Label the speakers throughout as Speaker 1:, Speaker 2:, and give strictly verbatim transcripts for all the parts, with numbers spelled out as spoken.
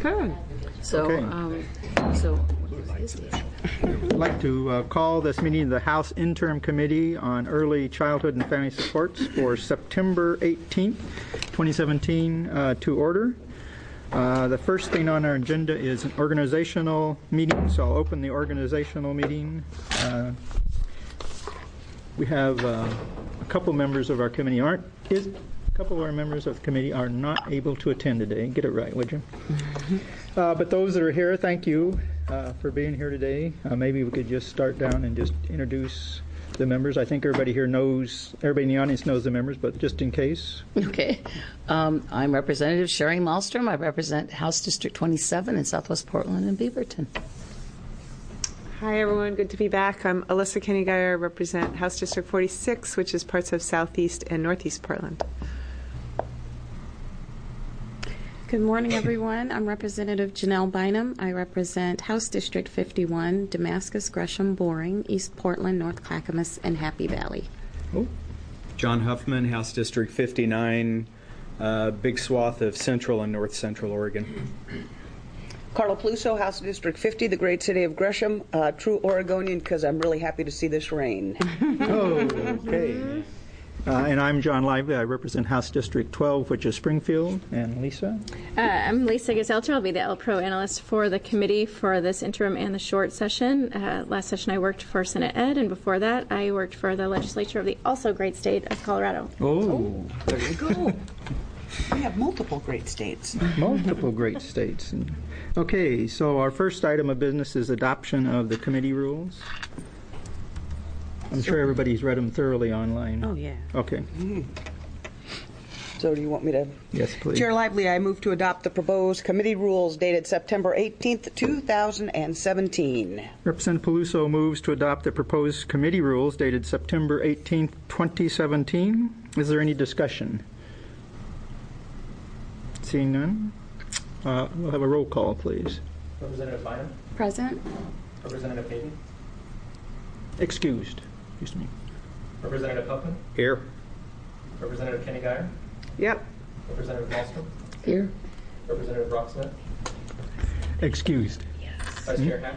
Speaker 1: Okay.
Speaker 2: So,
Speaker 3: Okay.
Speaker 2: um, so what is this?
Speaker 3: I'd like to uh, call this meeting of the House Interim Committee on Early Childhood and Family Supports for September eighteenth, twenty seventeen uh, to order. Uh, the first thing on our agenda is an organizational meeting, so I'll open the organizational meeting. Uh, we have uh, a couple members of our committee aren't, is, a couple of our members of the committee are not able to attend today. Get it right, would you? Uh, but those that are here, thank you uh, for being here today. Uh, maybe we could just start down and just introduce the members. I think everybody here knows, everybody in the audience knows the members, but just in case.
Speaker 2: Okay. Um, I'm Representative Sherry Malmstrom. I represent House District twenty-seven in Southwest Portland and Beaverton.
Speaker 1: Hi, everyone. Good to be back. I'm Alyssa Kenny-Geyer. I represent House District forty-six, which is parts of Southeast and Northeast Portland.
Speaker 4: Good morning, everyone. I'm Representative Janelle Bynum. I represent House District fifty-one, Damascus, Gresham, Boring, East Portland, North Clackamas, and Happy Valley.
Speaker 3: Oh.
Speaker 5: John Huffman, House District fifty-nine, uh, big swath of Central and North Central Oregon.
Speaker 6: Carla Peluso, House District fifty, the great city of Gresham, uh, true Oregonian because I'm really happy to see this rain.
Speaker 3: Oh, okay. Uh, and I'm John Lively. I represent House District twelve, which is Springfield. And Lisa?
Speaker 7: Uh, I'm Lisa Gazelter. I'll be the L Pro analyst for the committee for this interim and the short session. Uh, last session I worked for Senate Ed, and before that I worked for the legislature of the also great state of Colorado.
Speaker 3: Oh,
Speaker 6: There you go. We have multiple great states.
Speaker 3: multiple great states. And, okay, so our first item of business is adoption of the committee rules. I'm sure everybody's read them thoroughly online.
Speaker 6: Oh, yeah.
Speaker 3: Okay.
Speaker 6: Mm-hmm. So do you want me to?
Speaker 3: Yes, please.
Speaker 6: Chair Lively, I move to adopt the proposed committee rules dated September eighteenth, two thousand seventeen.
Speaker 3: Representative Peluso moves to adopt the proposed committee rules dated September eighteenth, twenty seventeen. Is there any discussion? Seeing none, uh, we'll have a roll call, please.
Speaker 8: Representative Bynum?
Speaker 4: Present.
Speaker 8: Representative Payton?
Speaker 3: Excused. Excuse me.
Speaker 8: Representative Huffman?
Speaker 3: Here.
Speaker 8: Representative Kenny-Geyer?
Speaker 1: Yep.
Speaker 8: Representative Malmstrom?
Speaker 2: Here.
Speaker 8: Representative Brocksmith?
Speaker 3: Excused.
Speaker 8: Vice Chair Hack?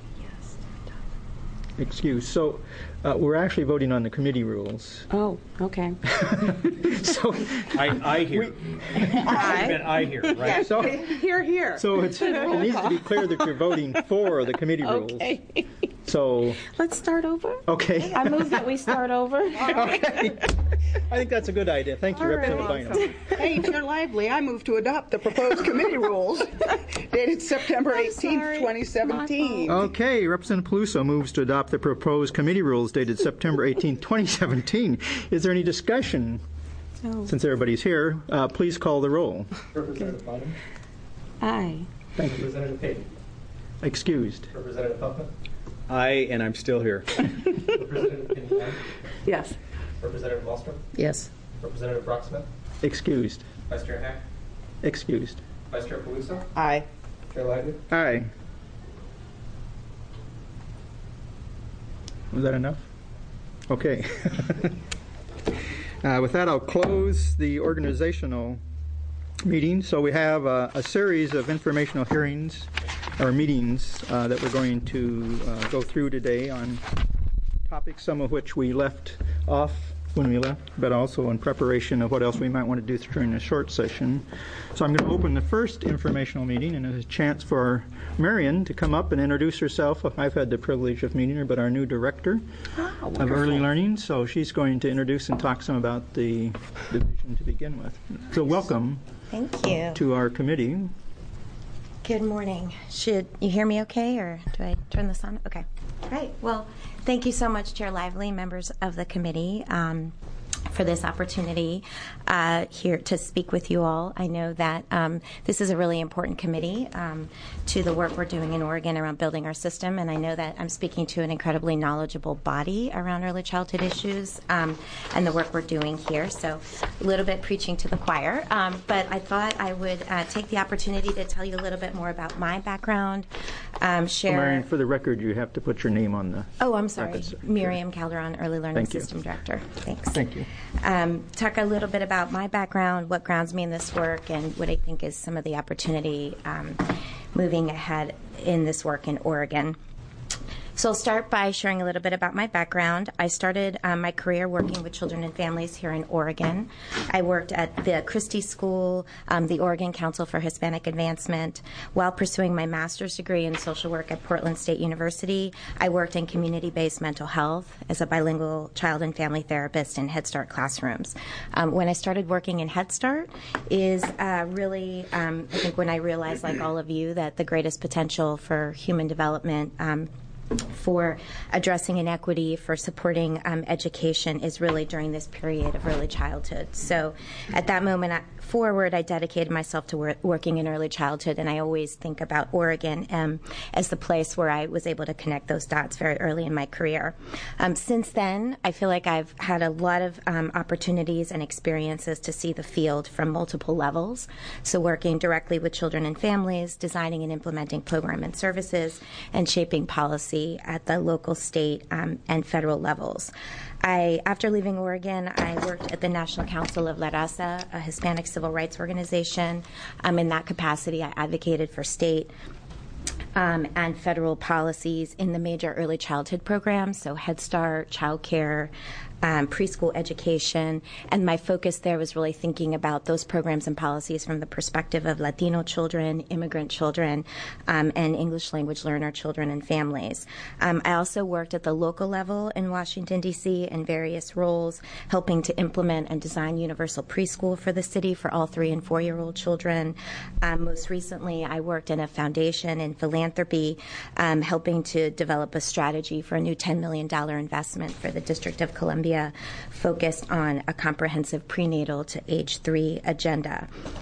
Speaker 3: Excused. So uh, we're actually voting on the committee rules.
Speaker 4: Oh, okay.
Speaker 3: so
Speaker 5: I, I hear. I meant I hear, right?
Speaker 3: So,
Speaker 1: Here, here.
Speaker 3: so it's, it needs to be clear that you're voting for the committee rules.
Speaker 4: Okay.
Speaker 3: So,
Speaker 4: Let's start over.
Speaker 3: okay.
Speaker 4: I move that we start over.
Speaker 3: Okay. I think that's a good idea. Thank you,
Speaker 4: All right.
Speaker 3: Representative Bynum.
Speaker 6: Hey, Chair Lively, I move to adopt the proposed committee rules dated September eighteenth,
Speaker 4: sorry.
Speaker 6: twenty seventeen.
Speaker 3: Okay, Representative Peluso moves to adopt the proposed committee rules dated September eighteenth, twenty seventeen. Is there any discussion?
Speaker 4: Oh.
Speaker 3: Since everybody's here, uh, please call the roll.
Speaker 8: Representative Bynum?
Speaker 4: Aye.
Speaker 3: Thank you.
Speaker 8: Representative Payton?
Speaker 3: Excused.
Speaker 8: Representative Huffman?
Speaker 5: I, and I'm still here.
Speaker 8: Representative Kenny-Geyer?
Speaker 1: Yes.
Speaker 8: Representative Malmstrom?
Speaker 2: Yes.
Speaker 8: Representative Brocksmith?
Speaker 3: Excused.
Speaker 8: Vice Chair Hack?
Speaker 3: Excused.
Speaker 8: Vice Chair Peluso?
Speaker 6: Aye.
Speaker 8: Chair Lively?
Speaker 3: Aye. Was that enough? Okay. uh, with that, I'll close the organizational meeting. So we have uh, a series of informational hearings or meetings uh, that we're going to uh, go through today on topics, some of which we left off when we left, but also in preparation of what else we might want to do during a short session. So I'm going to open the first informational meeting, and it's a chance for Marion to come up and introduce herself. I've had the privilege of meeting her, but our new director
Speaker 6: Oh,
Speaker 3: of early learning. So she's going to introduce and talk some about the division to begin with. So welcome
Speaker 9: Thank you.
Speaker 3: to our committee.
Speaker 9: Good morning. Should you hear me okay, or do I turn this on? Okay. Great. Well, thank you so much, Chair Lively, members of the committee, um, for this opportunity uh, here to speak with you all. I know that um, this is a really important committee um, to the work we're doing in Oregon around building our system, and I know that I'm speaking to an incredibly knowledgeable body around early childhood issues um, and the work we're doing here. So a little bit preaching to the choir, um, but I thought I would uh, take the opportunity to tell you a little bit more about my background, um, share...
Speaker 3: So Marion, for the record, you have to put your name on the...
Speaker 9: Oh, I'm sorry.
Speaker 3: record, sir.
Speaker 9: Miriam Calderon, Early Learning
Speaker 3: Thank you.
Speaker 9: System Director. Thanks.
Speaker 3: Thank you.
Speaker 9: um, talk a little bit about my background, what grounds me in this work, and what I think is some of the opportunity um, moving ahead in this work in Oregon. So I'll start by sharing a little bit about my background. I started um, my career working with children and families here in Oregon. I worked at the Christie School, um, the Oregon Council for Hispanic Advancement. While pursuing my master's degree in social work at Portland State University, I worked in community-based mental health as a bilingual child and family therapist in Head Start classrooms. Um, when I started working in Head Start is uh, really, um, I think when I realized, like all of you, that the greatest potential for human development um, for addressing inequity, for supporting um, education is really during this period of early childhood. So at that moment I, forward, I dedicated myself to wor- working in early childhood, and I always think about Oregon um, as the place where I was able to connect those dots very early in my career. Um, since then, I feel like I've had a lot of um, opportunities and experiences to see the field from multiple levels. So working directly with children and families, designing and implementing program and services, and shaping policy at the local, state, um, and federal levels. I, after leaving Oregon, I worked at the National Council of La Raza, a Hispanic civil rights organization. Um, in that capacity, I advocated for state Um, and federal policies in the major early childhood programs, so Head Start, child care, um, preschool education, and my focus there was really thinking about those programs and policies from the perspective of Latino children, immigrant children, um, and English language learner children and families. Um, I also worked at the local level in Washington, D C in various roles, helping to implement and design universal preschool for the city for all three and four-year-old children. Um, most recently, I worked in a foundation in philanthropy, um, helping to develop a strategy for a new ten million dollars investment for the District of Columbia, focused on a comprehensive prenatal to age three agenda.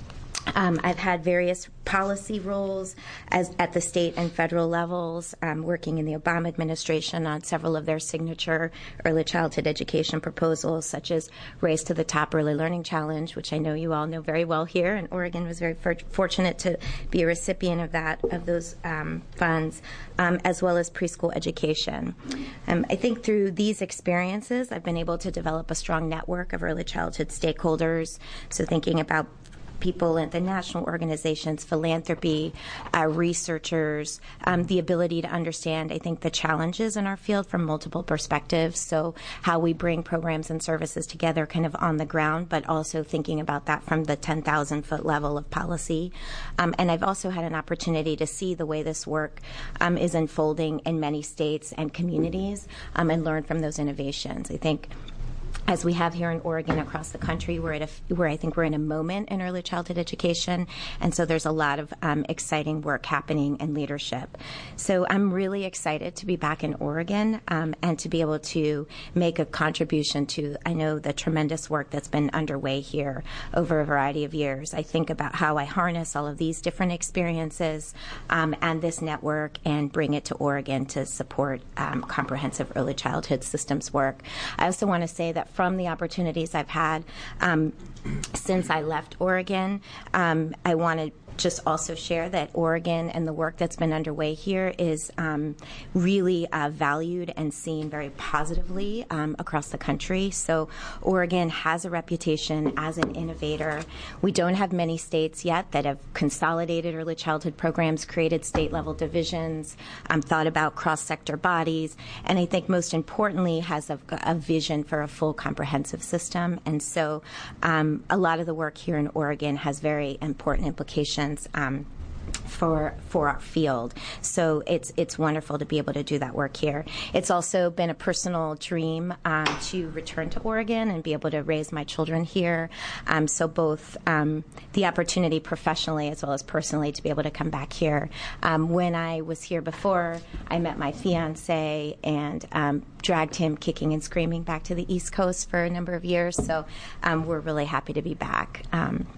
Speaker 9: Um, I've had various policy roles as, at the state and federal levels, um, working in the Obama administration on several of their signature early childhood education proposals, such as Race to the Top Early Learning Challenge, which I know you all know very well here, and Oregon was very for- fortunate to be a recipient of that, of those um, funds, um, as well as preschool education. Um, I think through these experiences, I've been able to develop a strong network of early childhood stakeholders, so thinking about people at the national organizations, philanthropy, uh, researchers, um, the ability to understand, I think, the challenges in our field from multiple perspectives. So how we bring programs and services together kind of on the ground, but also thinking about that from the ten thousand foot level of policy. Um, and I've also had an opportunity to see the way this work um, is unfolding in many states and communities um, and learn from those innovations. I think as we have here in Oregon, across the country, we're at a, where I think we're in a moment in early childhood education, and so there's a lot of um, exciting work happening in leadership. So I'm really excited to be back in Oregon um, and to be able to make a contribution to, I know, the tremendous work that's been underway here over a variety of years. I think about how I harness all of these different experiences um, and this network and bring it to Oregon to support um, comprehensive early childhood systems work. I also want to say that from the opportunities I've had um, since I left Oregon, um, I want to just also share that Oregon and the work that's been underway here is um, really uh, valued and seen very positively um, across the country. So Oregon has a reputation as an innovator. We don't have many states yet that have consolidated early childhood programs, created state-level divisions, um, thought about cross-sector bodies, and I think most importantly has a, a vision for a full comprehensive system. And so um, a lot of the work here in Oregon has very important implications Um, for for our field. So it's it's wonderful to be able to do that work here. It's also been a personal dream um, to return to Oregon and be able to raise my children here. Um, so both um, the opportunity professionally as well as personally to be able to come back here. Um, when I was here before, I met my fiance and um, dragged him kicking and screaming back to the East Coast for a number of years. So um, we're really happy to be back. Um,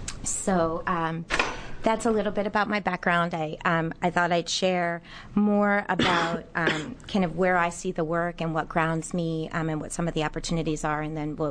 Speaker 9: so um, That's a little bit about my background. I um, I thought I'd share more about um, kind of where I see the work and what grounds me um, and what some of the opportunities are, and then we'll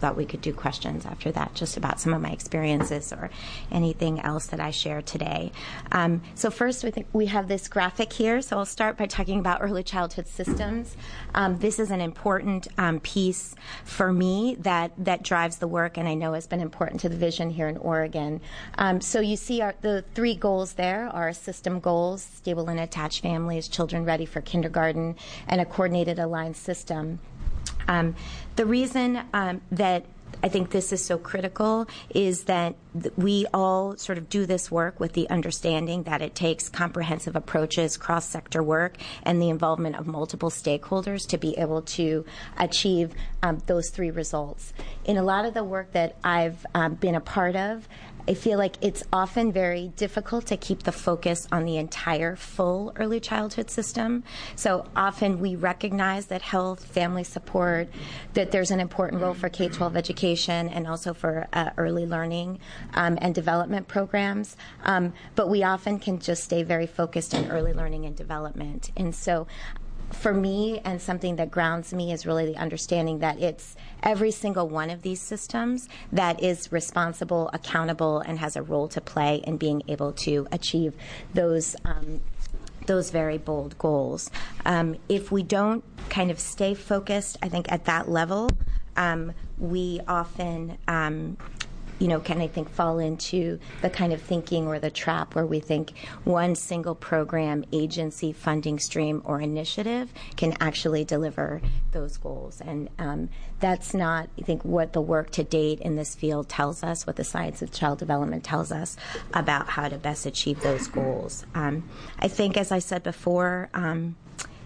Speaker 9: thought we could do questions after that, just about some of my experiences or anything else that I share today. Um, so first, we, think we have this graphic here. So I'll start by talking about early childhood systems. Um, this is an important um, piece for me that, that drives the work, and I know has been important to the vision here in Oregon. Um, so you see our, the three goals there are system goals: stable and attached families, children ready for kindergarten, and a coordinated aligned system. Um, the reason um, that I think this is so critical is that th- we all sort of do this work with the understanding that it takes comprehensive approaches, cross-sector work, and the involvement of multiple stakeholders to be able to achieve um, those three results. In a lot of the work that I've um, been a part of, I feel like it's often very difficult to keep the focus on the entire full early childhood system. So often we recognize that health, family support, that there's an important role for K twelve education and also for uh, early learning um, and development programs. Um, but we often can just stay very focused on early learning and development. And so for me, and something that grounds me, is really the understanding that it's every single one of these systems that is responsible, accountable, and has a role to play in being able to achieve those um, those very bold goals. Um, if we don't kind of stay focused, I think, at that level, um, we often um, you know, can I think fall into the kind of thinking or the trap where we think one single program, agency, funding stream, or initiative can actually deliver those goals. And um, that's not, I think, what the work to date in this field tells us, what the science of child development tells us about how to best achieve those goals. Um, I think, as I said before, um,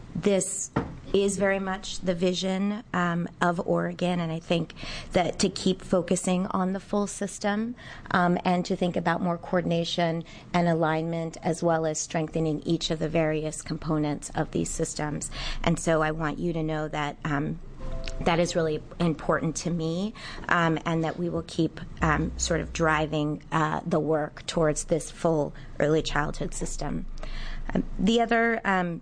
Speaker 9: this is very much the vision um, of Oregon, and I think that to keep focusing on the full system um, and to think about more coordination and alignment, as well as strengthening each of the various components of these systems. And so I want you to know that um, that is really important to me, um, and that we will keep um, sort of driving uh, the work towards this full early childhood system. Um, the other um,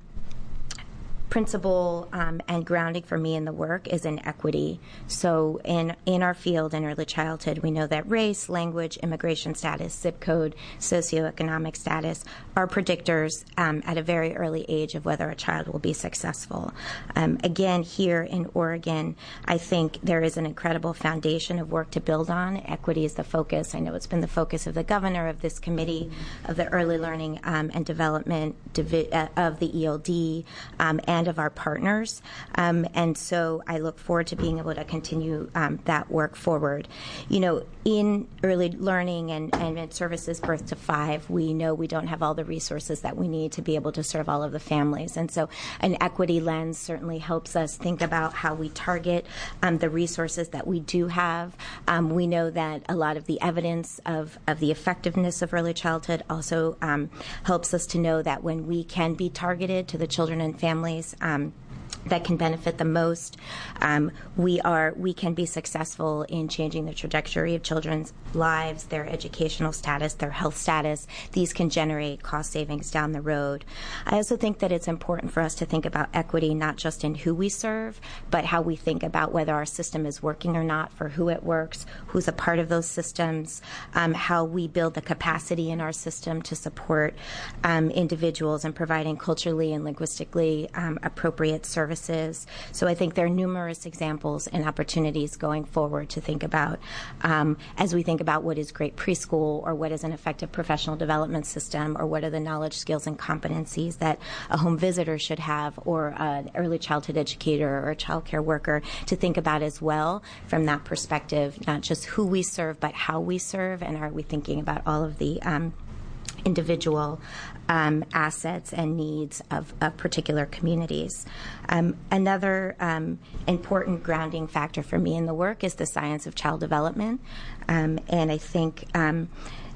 Speaker 9: principle um, and grounding for me in the work is in equity. So in, in our field in early childhood, we know that race, language, immigration status, zip code, socioeconomic status are predictors um, at a very early age of whether a child will be successful. Um, again, here in Oregon, I think there is an incredible foundation of work to build on. Equity is the focus. I know it's been the focus of the governor, of this committee, of the early learning um, and development divi- uh, of the E L D, um, and of our partners. Um, and so I look forward to being able to continue um, that work forward. You know, in early learning and, and in services birth to five, we know we don't have all the resources that we need to be able to serve all of the families. And so an equity lens certainly helps us think about how we target um, the resources that we do have. Um, we know that a lot of the evidence of, of the effectiveness of early childhood also um, helps us to know that when we can be targeted to the children and families Um, that can benefit the most, um, we are we can be successful in changing the trajectory of children's lives, their educational status, their health status. These can generate cost savings down the road. I also think that it's important for us to think about equity not just in who we serve, but how we think about whether our system is working or not, for who it works, who's a part of those systems, um, how we build the capacity in our system to support um, individuals in providing culturally and linguistically um, appropriate services. So I think there are numerous examples and opportunities going forward to think about um, as we think about what is great preschool, or what is an effective professional development system, or what are the knowledge, skills, and competencies that a home visitor should have, or an early childhood educator or a child care worker, to think about as well from that perspective, not just who we serve, but how we serve, and are we thinking about all of the um, individual um, assets and needs of, of particular communities. Um, another um, important grounding factor for me in the work is the science of child development. Um, and I think um,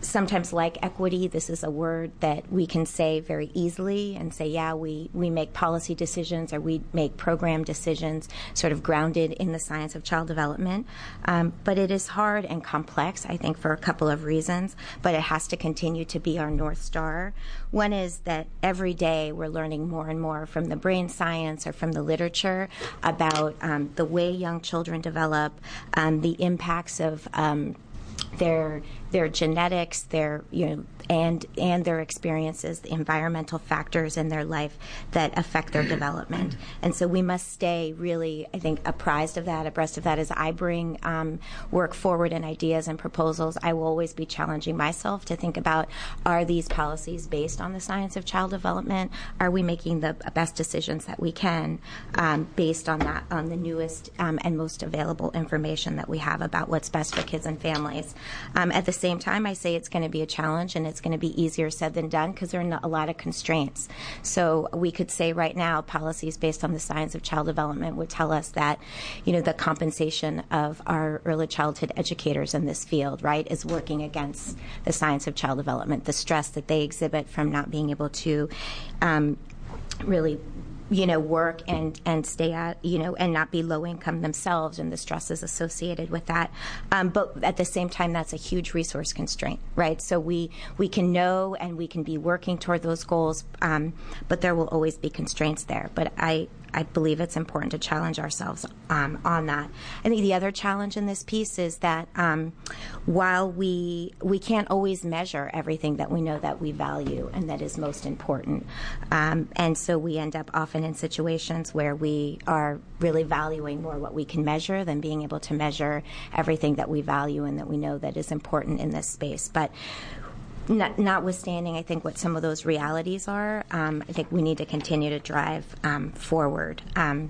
Speaker 9: sometimes like equity, this is a word that we can say very easily and say, yeah, we, we make policy decisions or we make program decisions sort of grounded in the science of child development. Um, but it is hard and complex, I think, for a couple of reasons, but it has to continue to be our North Star. One is that every day we're learning more and more from the brain science or from the literature about um, the way young children develop, um, the impacts of um, their their genetics, their you know, and and their experiences, the environmental factors in their life that affect their development. And so we must stay really, I think, apprised of that, abreast of that. As I bring um, work forward and ideas and proposals, I will always be challenging myself to think about: are these policies based on the science of child development? Are we making the best decisions that we can um, based on that, on the newest um, and most available information that we have about what's best for kids and families? Um, at the same time, I say it's going to be a challenge, and it's going to be easier said than done because there are a lot of constraints. So we could say right now policies based on the science of child development would tell us that, you know, the compensation of our early childhood educators in this field, right, is working against the science of child development, the stress that they exhibit from not being able to um, really you know, work and, and stay at, you know, and not be low income themselves and the stresses associated with that. Um, but at the same time, that's a huge resource constraint, right? So we, we can know and we can be working toward those goals, um, but there will always be constraints there. But I, I believe it's important to challenge ourselves um, on that. I think the other challenge in this piece is that um, while we we can't always measure everything that we know that we value and that is most important, um, and so we end up often in situations where we are really valuing more what we can measure than being able to measure everything that we value and that we know that is important in this space. But Not, notwithstanding, I think, what some of those realities are, um, I think we need to continue to drive um, forward um,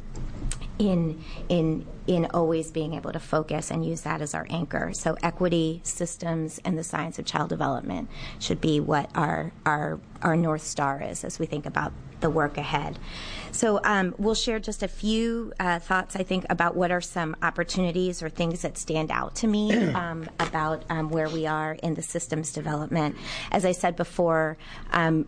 Speaker 9: in in in always being able to focus and use that as our anchor. So equity, systems, and the science of child development should be what our our our North Star is as we think about the work ahead. So um, we'll share just a few uh, thoughts, I think, about what are some opportunities or things that stand out to me um, about um, where we are in the systems development. As I said before, um,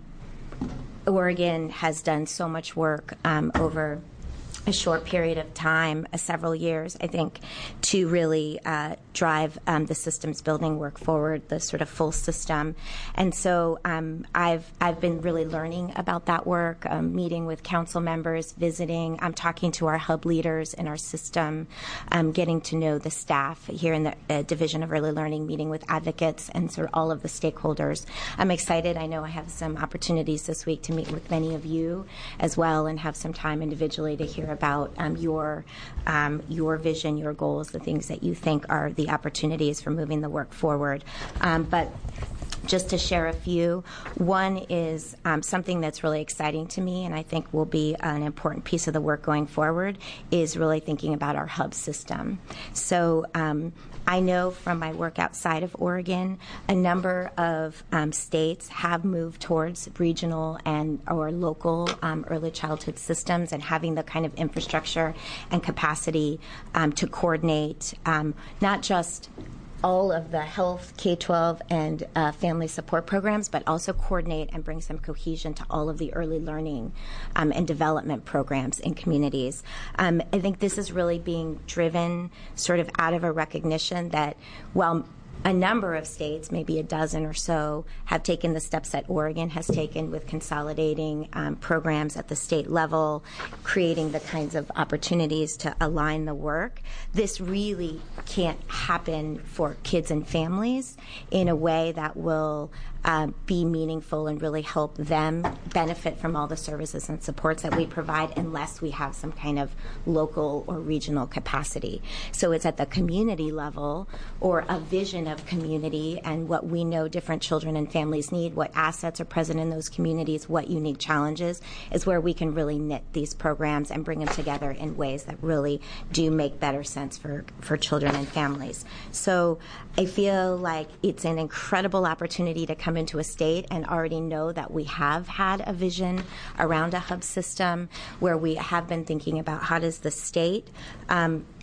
Speaker 9: Oregon has done so much work um, over a short period of time, uh, several years, I think, to really uh, drive um, the systems building work forward, the sort of full system. And so um, I've I've been really learning about that work, um, meeting with council members, visiting. I'm talking to our hub leaders in our system, um, getting to know the staff here in the uh, Division of Early Learning, meeting with advocates and sort of all of the stakeholders. I'm excited. I know I have some opportunities this week to meet with many of you as well and have some time individually to hear about um, your um, your vision, your goals, the things that you think are the opportunities for moving the work forward. Um, but just to share a few, one is um, something that's really exciting to me and I think will be an important piece of the work going forward is really thinking about our hub system. So um, I know from my work outside of Oregon, a number of um, states have moved towards regional and or local um, early childhood systems and having the kind of infrastructure and capacity um, to coordinate um, not just all of the health, K twelve, and uh, family support programs, but also coordinate and bring some cohesion to all of the early learning um, and development programs in communities. Um, I think this is really being driven sort of out of a recognition that while a number of states, maybe a dozen or so, have taken the steps that Oregon has taken with consolidating um, programs at the state level, creating the kinds of opportunities to align the work. This really can't happen for kids and families in a way that will uh, be meaningful and really help them benefit from all the services and supports that we provide unless we have some kind of local or regional capacity. So it's at the community level or a vision of community and what we know different children and families need, what assets are present in those communities, what unique challenges, is where we can really knit these programs and bring them together in ways that really do make better sense for, for children and families. So I feel like it's an incredible opportunity to come into a state and already know that we have had a vision around a hub system where we have been thinking about how does the state um,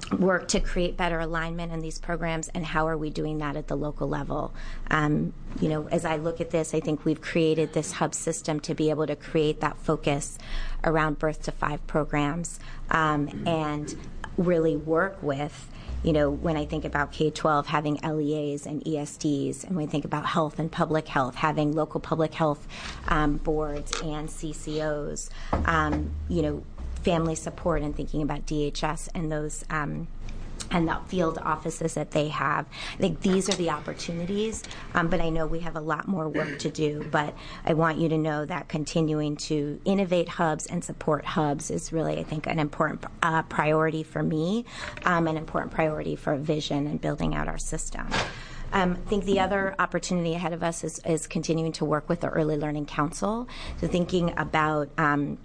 Speaker 9: work to create better alignment in these programs, and how are we doing that at the local level? Um, you know, as I look at this, I think we've created this hub system to be able to create that focus around birth to five programs um, and really work with, you know, when I think about K twelve, having L E As and E S Ds, and when I think about health and public health, having local public health um, boards and C C Os, um, you know, family support, and thinking about D H S and those um, and the field offices that they have. I think these are the opportunities, um, but I know we have a lot more work to do. But I want you to know that continuing to innovate hubs and support hubs is really, I think, an important uh, priority for me, um, an important priority for vision and building out our system. Um, I think the other opportunity ahead of us is, is continuing to work with the Early Learning Council. So thinking about um,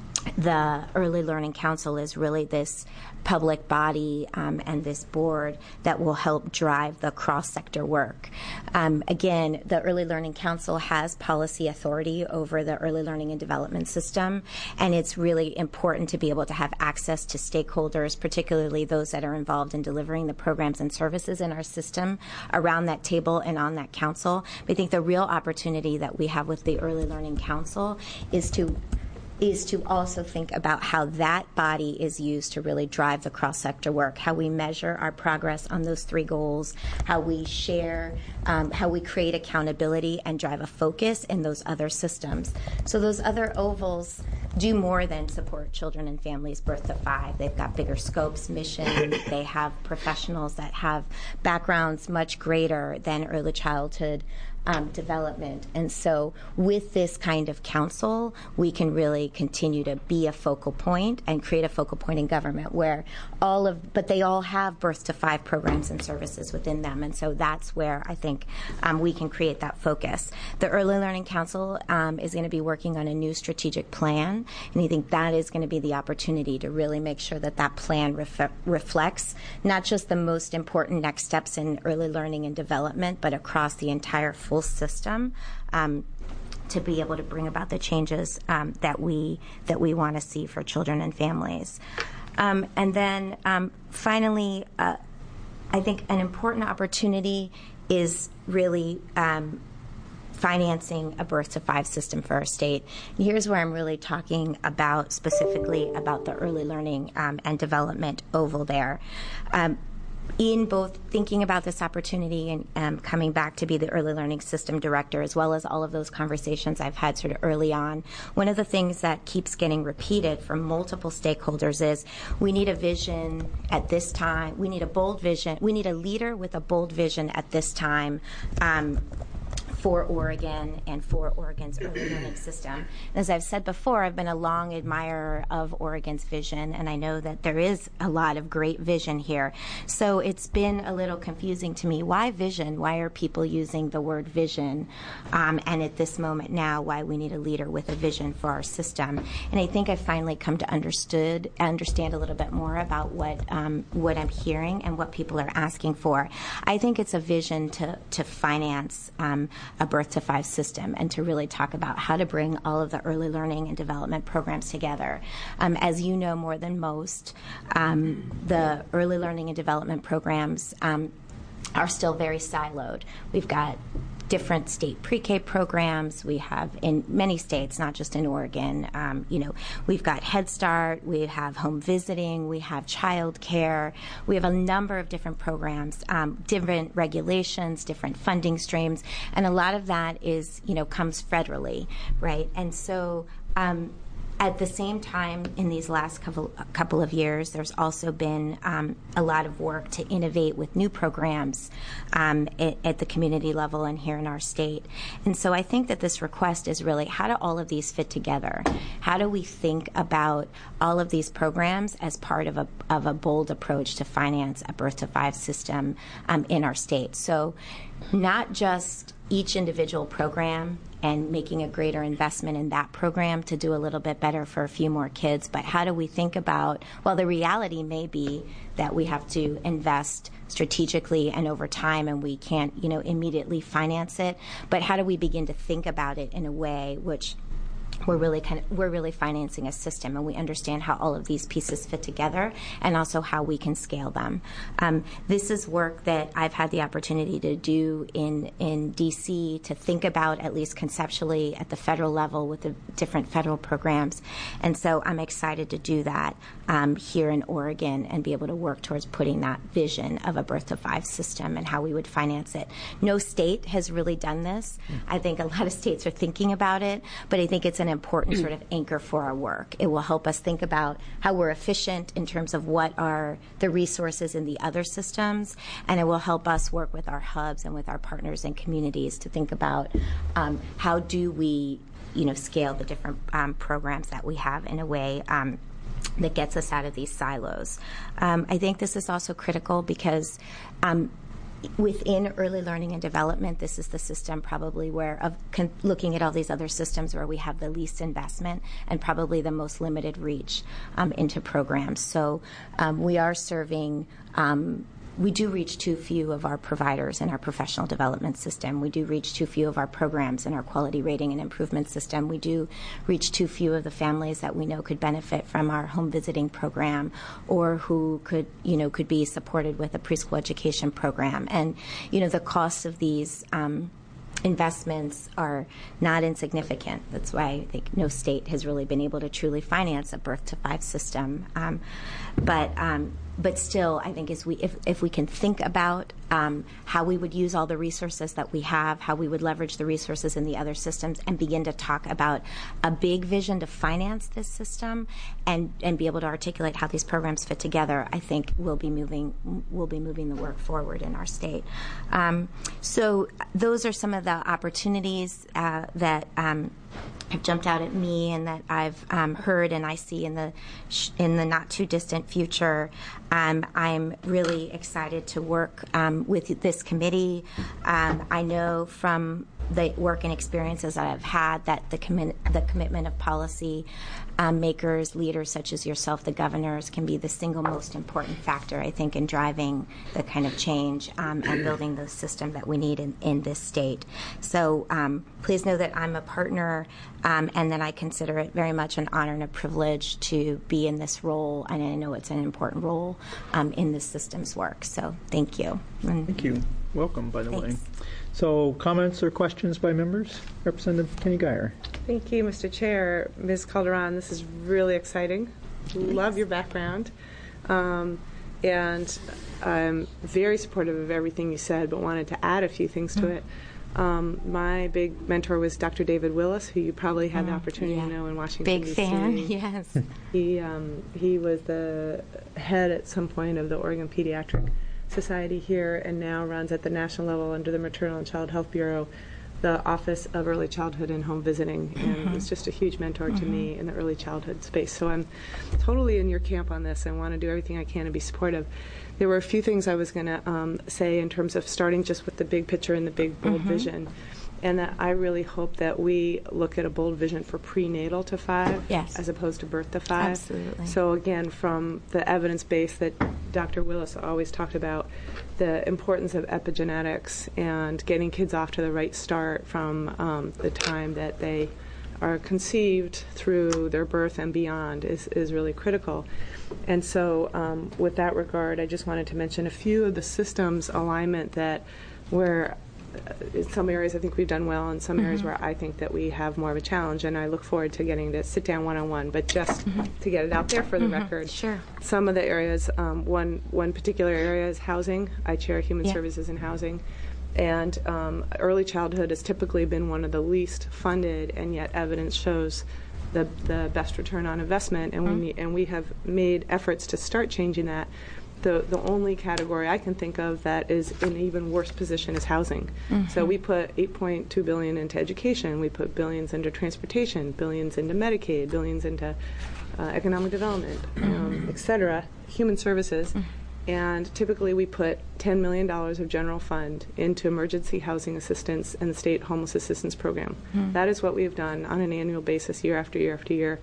Speaker 9: the Early Learning Council is really this public body um, and this board that will help drive the cross-sector work. Um, again, the Early Learning Council has policy authority over the early learning and development system, and it's really important to be able to have access to stakeholders, particularly those that are involved in delivering the programs and services in our system, around that table and on that council. But I think the real opportunity that we have with the Early Learning Council is to is to also think about how that body is used to really drive the cross-sector work, how we measure our progress on those three goals, how we share, um, how we create accountability and drive a focus in those other systems. So those other ovals do more than support children and families birth to five. They've got bigger scopes, mission. They have professionals that have backgrounds much greater than early childhood Um, development. And so with this kind of council, we can really continue to be a focal point and create a focal point in government where all of, but they all have birth to five programs and services within them. And so that's where I think um, we can create that focus. The Early Learning Council um, is going to be working on a new strategic plan, and I think that is going to be the opportunity to really make sure that that plan ref- reflects not just the most important next steps in early learning and development, but across the entire full system um, to be able to bring about the changes um, that we that we want to see for children and families. Um, and then um, finally, uh, I think an important opportunity is really um, financing a birth to five system for our state. And here's where I'm really talking about specifically about the early learning um, and development oval there. Um, in both thinking about this opportunity and um, coming back to be the early learning system director, as well as all of those conversations I've had sort of early on, one of the things that keeps getting repeated from multiple stakeholders is we need a vision at this time. We need a bold vision. We need a leader with a bold vision at this time um, for Oregon and for Oregon's early learning system. And as I've said before, I've been a long admirer of Oregon's vision, and I know that there is a lot of great vision here. So it's been a little confusing to me. Why vision? Why are people using the word vision? Um, and at this moment now, why we need a leader with a vision for our system. And I think I've finally come to understood, understand a little bit more about what um, what I'm hearing and what people are asking for. I think it's a vision to, to finance um, a birth to five system and to really talk about how to bring all of the early learning and development programs together. Um, as you know more than most, um, the early learning and development programs um, are still very siloed. We've got different state pre-K programs. We have in many states, not just in Oregon. Um, you know, we've got Head Start, we have home visiting, we have child care. We have a number of different programs, um, different regulations, different funding streams, and a lot of that is, you know, comes federally, right? And so um, at the same time, in these last couple, couple of years, there's also been um, a lot of work to innovate with new programs um, at, at the community level and here in our state. And so I think that this request is really, how do all of these fit together? How do we think about all of these programs as part of a, of a bold approach to finance a birth to five system um, in our state? So not just each individual program and making a greater investment in that program to do a little bit better for a few more kids, but how do we think about, well, the reality may be that we have to invest strategically and over time and we can't, you know, immediately finance it, but how do we begin to think about it in a way which we're really kind of we're really financing a system, and we understand how all of these pieces fit together, and also how we can scale them. Um, this is work that I've had the opportunity to do in in D C to think about, at least conceptually, at the federal level with the different federal programs, and so I'm excited to do that um, here in Oregon and be able to work towards putting that vision of a birth to five system and how we would finance it. No state has really done this. I think a lot of states are thinking about it, but I think it's an important sort of anchor for our work. It will help us think about how we're efficient in terms of what are the resources in the other systems, and it will help us work with our hubs and with our partners and communities to think about um, how do we, you know, scale the different um, programs that we have in a way um, that gets us out of these silos. Um, I think this is also critical because um, within early learning and development, this is the system probably where, of con- looking at all these other systems, where we have the least investment and probably the most limited reach um, into programs. So um, we are serving um, we do reach too few of our providers in our professional development system. We do reach too few of our programs in our quality rating and improvement system. We do reach too few of the families that we know could benefit from our home visiting program, or who could, you know, could be supported with a preschool education program. And, you know, the costs of these um, investments are not insignificant. That's why I think no state has really been able to truly finance a birth to five system. Um, but um, but still, I think as we if, if we can think about um, how we would use all the resources that we have, how we would leverage the resources in the other systems, and begin to talk about a big vision to finance this system, and, and be able to articulate how these programs fit together, I think we'll be moving we'll be moving the work forward in our state. Um, so those are some of the opportunities uh, that um, have jumped out at me, and that I've um, heard and I see in the sh- in the not too distant future. Um, I'm really excited to work um, with this committee. Um, I know from the work and experiences that I've had that the commi- the commitment of policy um, makers, leaders such as yourself, the governors, can be the single most important factor, I think, in driving the kind of change um, and building the system that we need in, in this state. So um, please know that I'm a partner, um, and that I consider it very much an honor and a privilege to be in this role, and I know it's an important role um, in this system's work. So thank you. And
Speaker 3: thank you. Welcome, by the
Speaker 9: thanks.
Speaker 3: way. So comments or questions by members? Representative Kenny Guyer.
Speaker 1: Thank you, Mister Chair. Miz Calderon, this is really exciting. Love your background. Um, and I'm very supportive of everything you said, but wanted to add a few things to it. Um, my big mentor was Doctor David Willis, who you probably had the opportunity
Speaker 9: yeah.
Speaker 1: to know in Washington,
Speaker 9: Big
Speaker 1: D C
Speaker 9: fan, yes.
Speaker 1: He, um, he was the head at some point of the Oregon Pediatric Society here, and now runs at the national level under the Maternal and Child Health Bureau the Office of Early Childhood and Home Visiting, and mm-hmm. was just a huge mentor mm-hmm. to me in the early childhood space. So I'm totally in your camp on this and want to do everything I can to be supportive. There were a few things I was going to um, say in terms of starting just with the big picture and the big, bold mm-hmm. vision. And that I really hope that we look at a bold vision for prenatal to five,
Speaker 9: yes.
Speaker 1: as opposed to birth to five.
Speaker 9: Absolutely.
Speaker 1: So again, from the evidence base that Doctor Willis always talked about, the importance of epigenetics and getting kids off to the right start from um, the time that they are conceived through their birth and beyond is, is really critical. And so um, with that regard, I just wanted to mention a few of the systems alignment that where in some areas I think we've done well, in some mm-hmm. areas where I think that we have more of a challenge, and I look forward to getting to sit down one-on-one, but just mm-hmm. to get it out there for the
Speaker 9: mm-hmm.
Speaker 1: record.
Speaker 9: Sure.
Speaker 1: Some of the areas, um, one, one particular area is housing. I chair Human
Speaker 9: yeah.
Speaker 1: Services and Housing, and um, early childhood has typically been one of the least funded, and yet evidence shows the, the best return on investment, and, mm-hmm. we, and we have made efforts to start changing that. The the only category I can think of that is in an even worse position is housing. Mm-hmm. So we put eight point two billion dollars into education, we put billions into transportation, billions into Medicaid, billions into uh, economic development, um, et cetera, human services, mm-hmm. and typically we put ten million dollars of general fund into emergency housing assistance and the state homeless assistance program. Mm-hmm. That is what we've done on an annual basis, year after year after year.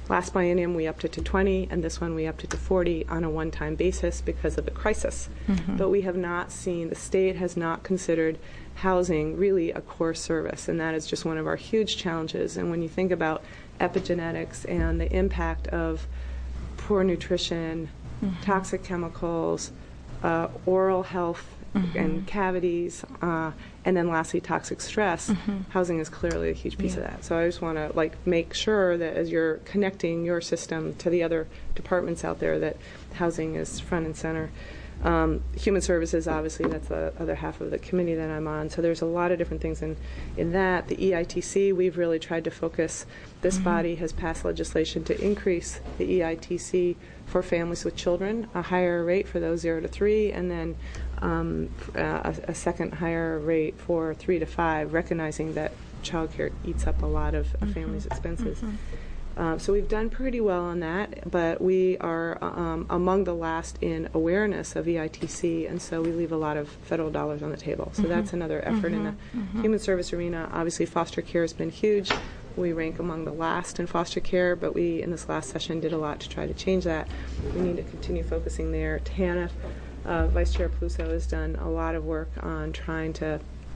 Speaker 1: Last biennium, we upped it to twenty, and this one we upped it to forty on a one-time basis because of the crisis. Mm-hmm. But we have not seen, the state has not considered housing really a core service, and that is just one of our huge challenges. And when you think about epigenetics and the impact of poor nutrition, mm-hmm. toxic chemicals, uh, oral health, mm-hmm. and cavities, uh, and then lastly toxic stress, mm-hmm. housing is clearly a huge piece yeah. of that. So I just want to like make sure that as you're connecting your system to the other departments out there, that housing is front and center. Um, human services, obviously, that's the other half of the committee that I'm on. So there's a lot of different things in, in that. The E I T C, we've really tried to focus. This mm-hmm. body has passed legislation to increase the E I T C for families with children, a higher rate for those zero to three, and then um, a, a second higher rate for three to five, recognizing that childcare eats up a lot of a family's mm-hmm. expenses. Mm-hmm. Uh, so we've done pretty well on that, but we are um, among the last in awareness of E I T C, and so we leave a lot of federal dollars on the table. So mm-hmm. that's another effort mm-hmm. in the mm-hmm. human service arena. Obviously, foster care has been huge. We rank among the last in foster care, but we, in this last session, did a lot to try to change that. We need to continue focusing there. TANF, uh, Vice Chair Peluso has done a lot of work on trying to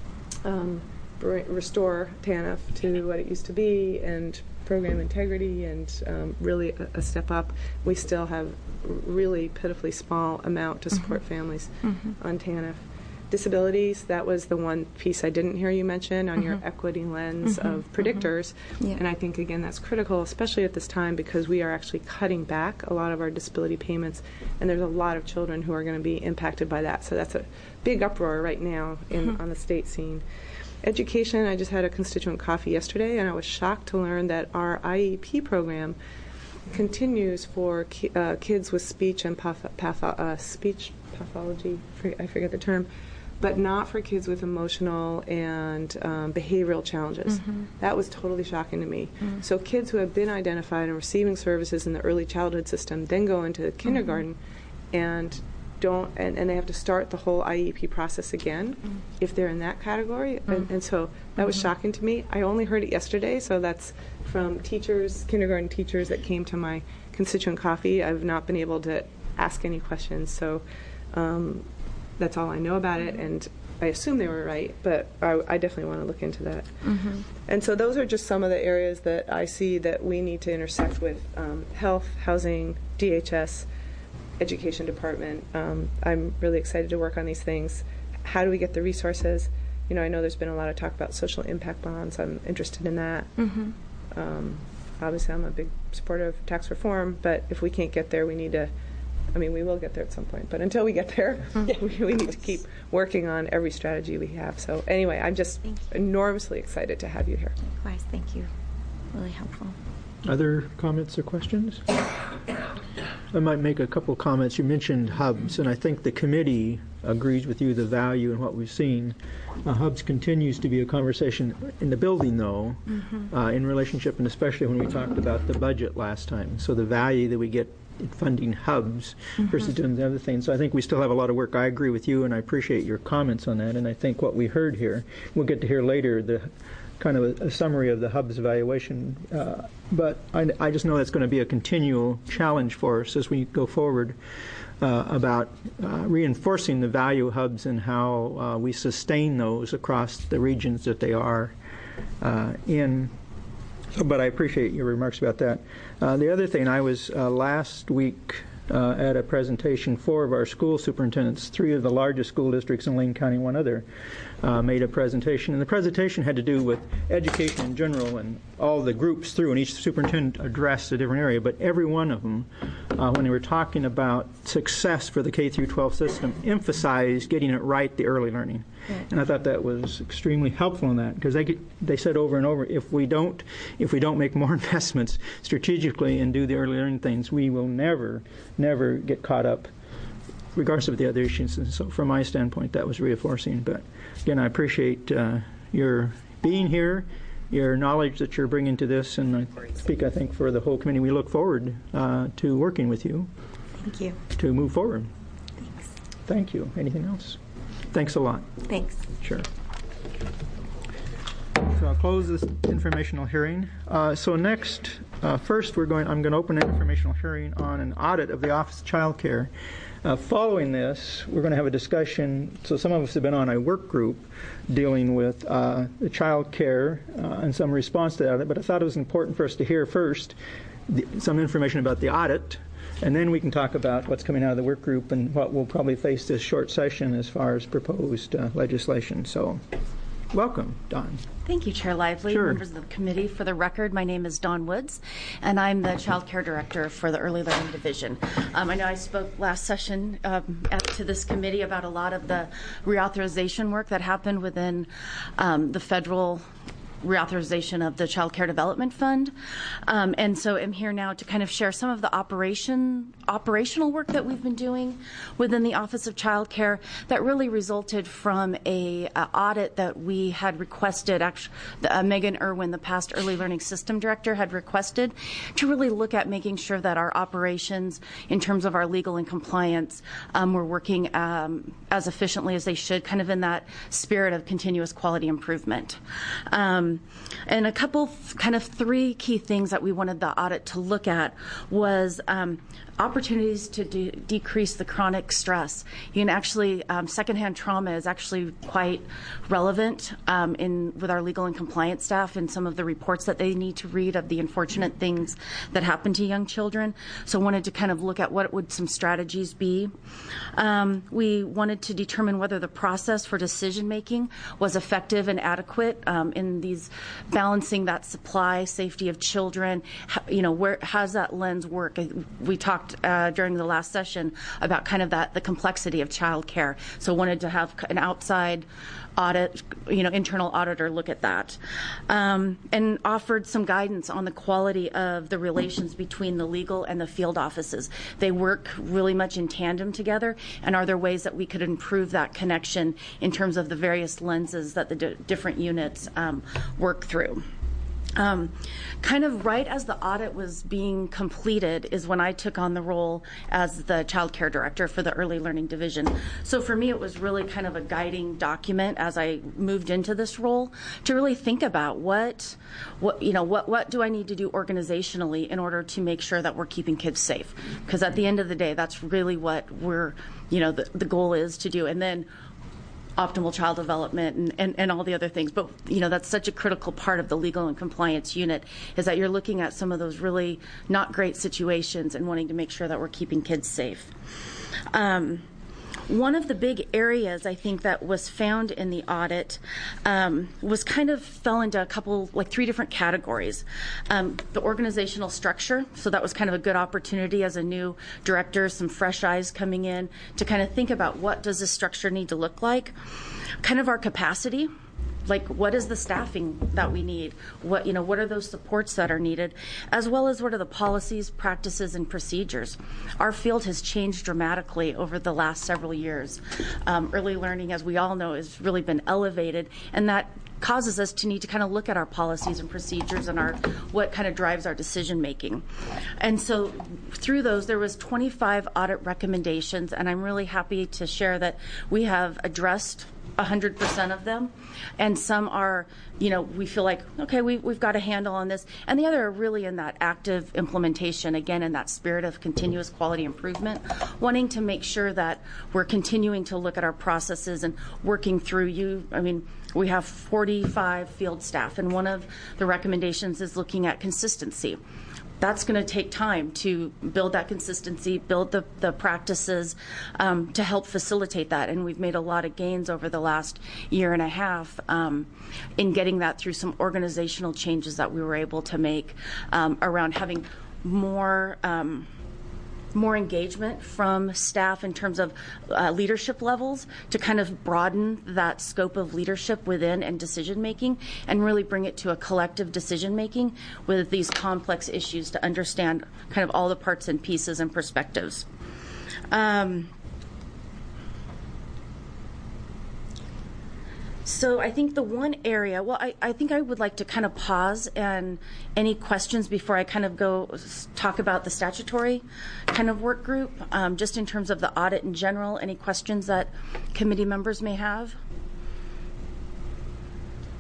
Speaker 1: um, re- restore TANF to what it used to be, and program integrity, and um, really a, a step up. We still have really pitifully small amount to support mm-hmm. families mm-hmm. on TANF. Disabilities, that was the one piece I didn't hear you mention on mm-hmm. your equity lens mm-hmm. of predictors. Mm-hmm. Yeah. And I think, again, that's critical, especially at this time, because we are actually cutting back a lot of our disability payments, and there's a lot of children who are going to be impacted by that. So that's a big uproar right now in, mm-hmm. on the state scene. Education, I just had a constituent coffee yesterday, and I was shocked to learn that our I E P program continues for ki- uh, kids with speech and patho- patho- uh, speech pathology, I forget the term, but not for kids with emotional and um, behavioral challenges. Mm-hmm. That was totally shocking to me. Mm-hmm. So kids who have been identified and receiving services in the early childhood system then go into kindergarten mm-hmm. and don't, and, and they have to start the whole I E P process again mm-hmm. if they're in that category. Mm-hmm. And, and so that was mm-hmm. shocking to me. I only heard it yesterday, so that's from teachers, kindergarten teachers that came to my constituent coffee. I've not been able to ask any questions, so um, that's all I know about it, and I assume they were right, but I, I definitely want to look into that. Mm-hmm. And so those are just some of the areas that I see that we need to intersect with um, health, housing, D H S, education department. Um, I'm really excited to work on these things. How do we get the resources? You know, I know there's been a lot of talk about social impact bonds. I'm interested in that. Mm-hmm. Um, obviously, I'm a big supporter of tax reform, but if we can't get there, we need to, I mean, we will get there at some point, but until we get there, mm-hmm. we, we need to keep working on every strategy we have. So anyway, I'm just enormously excited to have you here.
Speaker 9: Likewise, thank you. Really helpful.
Speaker 3: Other comments or questions? I might make a couple comments. You mentioned hubs, and I think the committee agrees with you the value in what we've seen. Uh, hubs continues to be a conversation in the building, though, mm-hmm. uh, in relationship, and especially when we talked about the budget last time. So the value that we get in funding hubs mm-hmm. versus doing the other things. So I think we still have a lot of work. I agree with you, and I appreciate your comments on that. And I think what we heard here, we'll get to hear later, the kind of a, a summary of the hub's evaluation. Uh, but I, I just know that's going to be a continual challenge for us as we go forward uh, about uh, reinforcing the value of hubs and how uh, we sustain those across the regions that they are uh, in. So, but I appreciate your remarks about that. Uh, the other thing, I was uh, last week uh, at a presentation, four of our school superintendents, three of the largest school districts in Lane County, one other, uh, made a presentation. And the presentation had to do with education in general and all the groups through, and each superintendent addressed a different area. But every one of them, uh, when they were talking about success for the K through twelve system, emphasized getting it right, the early learning. Right. And I thought that was extremely helpful in that, because they get, they said over and over, if we don't if we don't make more investments strategically and do the early learning things, we will never, never get caught up, regardless of the other issues. And so from my standpoint, that was reinforcing. But again, I appreciate uh, your being here, your knowledge that you're bringing to this, and I speak, I think, for the whole committee. We look forward uh, to working with you.
Speaker 9: Thank you.
Speaker 3: To move forward.
Speaker 9: Thanks.
Speaker 3: Thank you. Anything else? Thanks a lot.
Speaker 9: Thanks.
Speaker 3: Sure. So So I'll close this informational hearing. Uh, so next, uh, first we're going. I'm going to open an informational hearing on an audit of the Office of Child Care. Uh, following this, we're going to have a discussion. So some of us have been on a work group dealing with uh, the child care uh, and some response to that. But I thought it was important for us to hear first the, some information about the audit, and then we can talk about what's coming out of the work group and what we'll probably face this short session as far as proposed uh, legislation. So welcome, Dawn.
Speaker 10: Thank you, Chair Lively,
Speaker 3: Sure.
Speaker 10: members of the committee. For the record, my name is Dawn Woods, and I'm the Child Care Director for the Early Learning Division. Um, I know I spoke last session um, at, to this committee about a lot of the reauthorization work that happened within um, the federal reauthorization of the Child Care Development Fund. Um, and so I'm here now to kind of share some of the operation operational work that we've been doing within the Office of Child Care that really resulted from a, a audit that we had requested. Actually, the, uh, Megan Irwin, the past Early Learning System Director, had requested to really look at making sure that our operations in terms of our legal and compliance um, were working um, as efficiently as they should, kind of in that spirit of continuous quality improvement. Um, and a couple, kind of three key things that we wanted the audit to look at was um, opportunities to de- decrease the chronic stress. You can actually, um, secondhand trauma is actually quite relevant um, in with our legal and compliance staff and some of the reports that they need to read of the unfortunate things that happen to young children. So wanted to kind of look at what would some strategies be. Um, we wanted to determine whether the process for decision making was effective and adequate um, in these balancing that supply, safety of children. How, you know, where how's that lens work? We talked Uh, during the last session about kind of that the complexity of child care. So wanted to have an outside audit, you know, internal auditor look at that, um, and offered some guidance on the quality of the relations between the legal and the field offices. They work really much in tandem together, and are there ways that we could improve that connection in terms of the various lenses that the d- different units um, work through. Um, kind of right as the audit was being completed is when I took on the role as the Child Care Director for the Early Learning Division. So for me, it was really kind of a guiding document as I moved into this role to really think about what, what you know, what what do I need to do organizationally in order to make sure that we're keeping kids safe? Because at the end of the day, that's really what we're, you know, the, the goal is to do. And then optimal child development and, and, and all the other things. But, you know, that's such a critical part of the legal and compliance unit is that you're looking at some of those really not great situations and wanting to make sure that we're keeping kids safe. Um, One of the big areas I think that was found in the audit um, was kind of fell into a couple, like three different categories. Um, the organizational structure, so that was kind of a good opportunity as a new director, some fresh eyes coming in to kind of think about what does this structure need to look like. Kind of our capacity. Like, what is the staffing that we need? What, you know, what are those supports that are needed? As well as what are the policies, practices, and procedures? Our field has changed dramatically over the last several years. Um, early learning, as we all know, has really been elevated, and that causes us to need to kind of look at our policies and procedures and our what kind of drives our decision making. And so through those, there was twenty-five audit recommendations, and I'm really happy to share that we have addressed one hundred percent of them, and some are, you know, we feel like, okay, we, we've got a handle on this, and the other are really in that active implementation, again, in that spirit of continuous quality improvement, wanting to make sure that we're continuing to look at our processes and working through you. I mean, we have forty-five field staff, and one of the recommendations is looking at consistency. That's going to take time to build that consistency, build the, the practices um, to help facilitate that. And we've made a lot of gains over the last year and a half um, in getting that through some organizational changes that we were able to make um, around having more um, more engagement from staff in terms of uh, leadership levels to kind of broaden that scope of leadership within and decision making and really bring it to a collective decision making with these complex issues to understand kind of all the parts and pieces and perspectives. Um, So I think the one area, well, I, I think I would like to kind of pause and any questions before I kind of go talk about the statutory kind of work group, um, just in terms of the audit in general, any questions that committee members may have?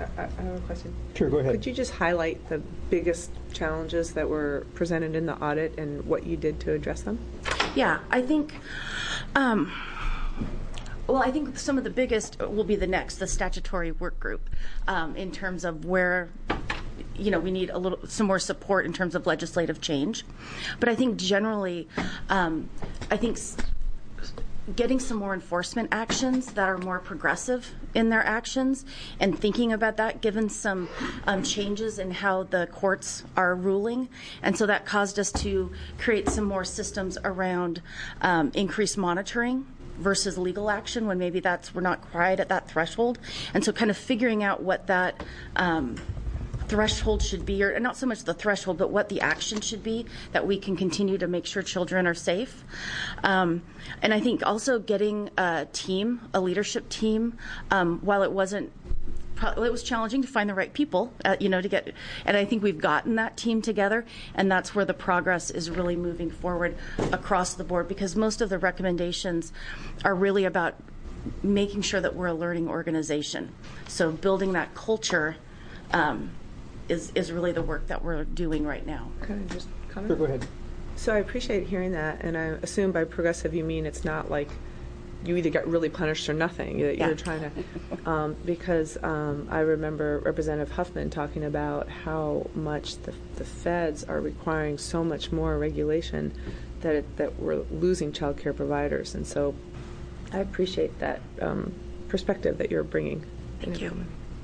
Speaker 1: I, I have a question.
Speaker 3: Sure, go ahead.
Speaker 1: Could you just highlight the biggest challenges that were presented in the audit and what you did to address them?
Speaker 10: Yeah, I think, um, well, I think some of the biggest will be the next, the statutory work group, um, in terms of where, you know, we need a little, some more support in terms of legislative change. But I think generally, um, I think s- getting some more enforcement actions that are more progressive in their actions and thinking about that, given some um, changes in how the courts are ruling. And so that caused us to create some more systems around um, increased monitoring versus legal action when maybe that's we're not quite at that threshold. And so kind of figuring out what that um, threshold should be, or not so much the threshold, but what the action should be that we can continue to make sure children are safe. Um, and I think also getting a team, a leadership team, um, while it wasn't, it was challenging to find the right people, uh, you know, to get, and I think we've gotten that team together, and that's where the progress is really moving forward across the board, because most of the recommendations are really about making sure that we're a learning organization. So building that culture um, is, is really the work that we're doing right now.
Speaker 1: Can I just comment?
Speaker 3: Sure, go ahead.
Speaker 1: So I appreciate hearing that, and I assume by progressive you mean it's not like you either get really punished or nothing. You're,
Speaker 10: Yeah.
Speaker 1: you're trying to, um, because um, I remember Representative Huffman talking about how much the, the feds are requiring so much more regulation that it, that we're losing child care providers, and so I appreciate that um, perspective that you're bringing.
Speaker 10: Thank you.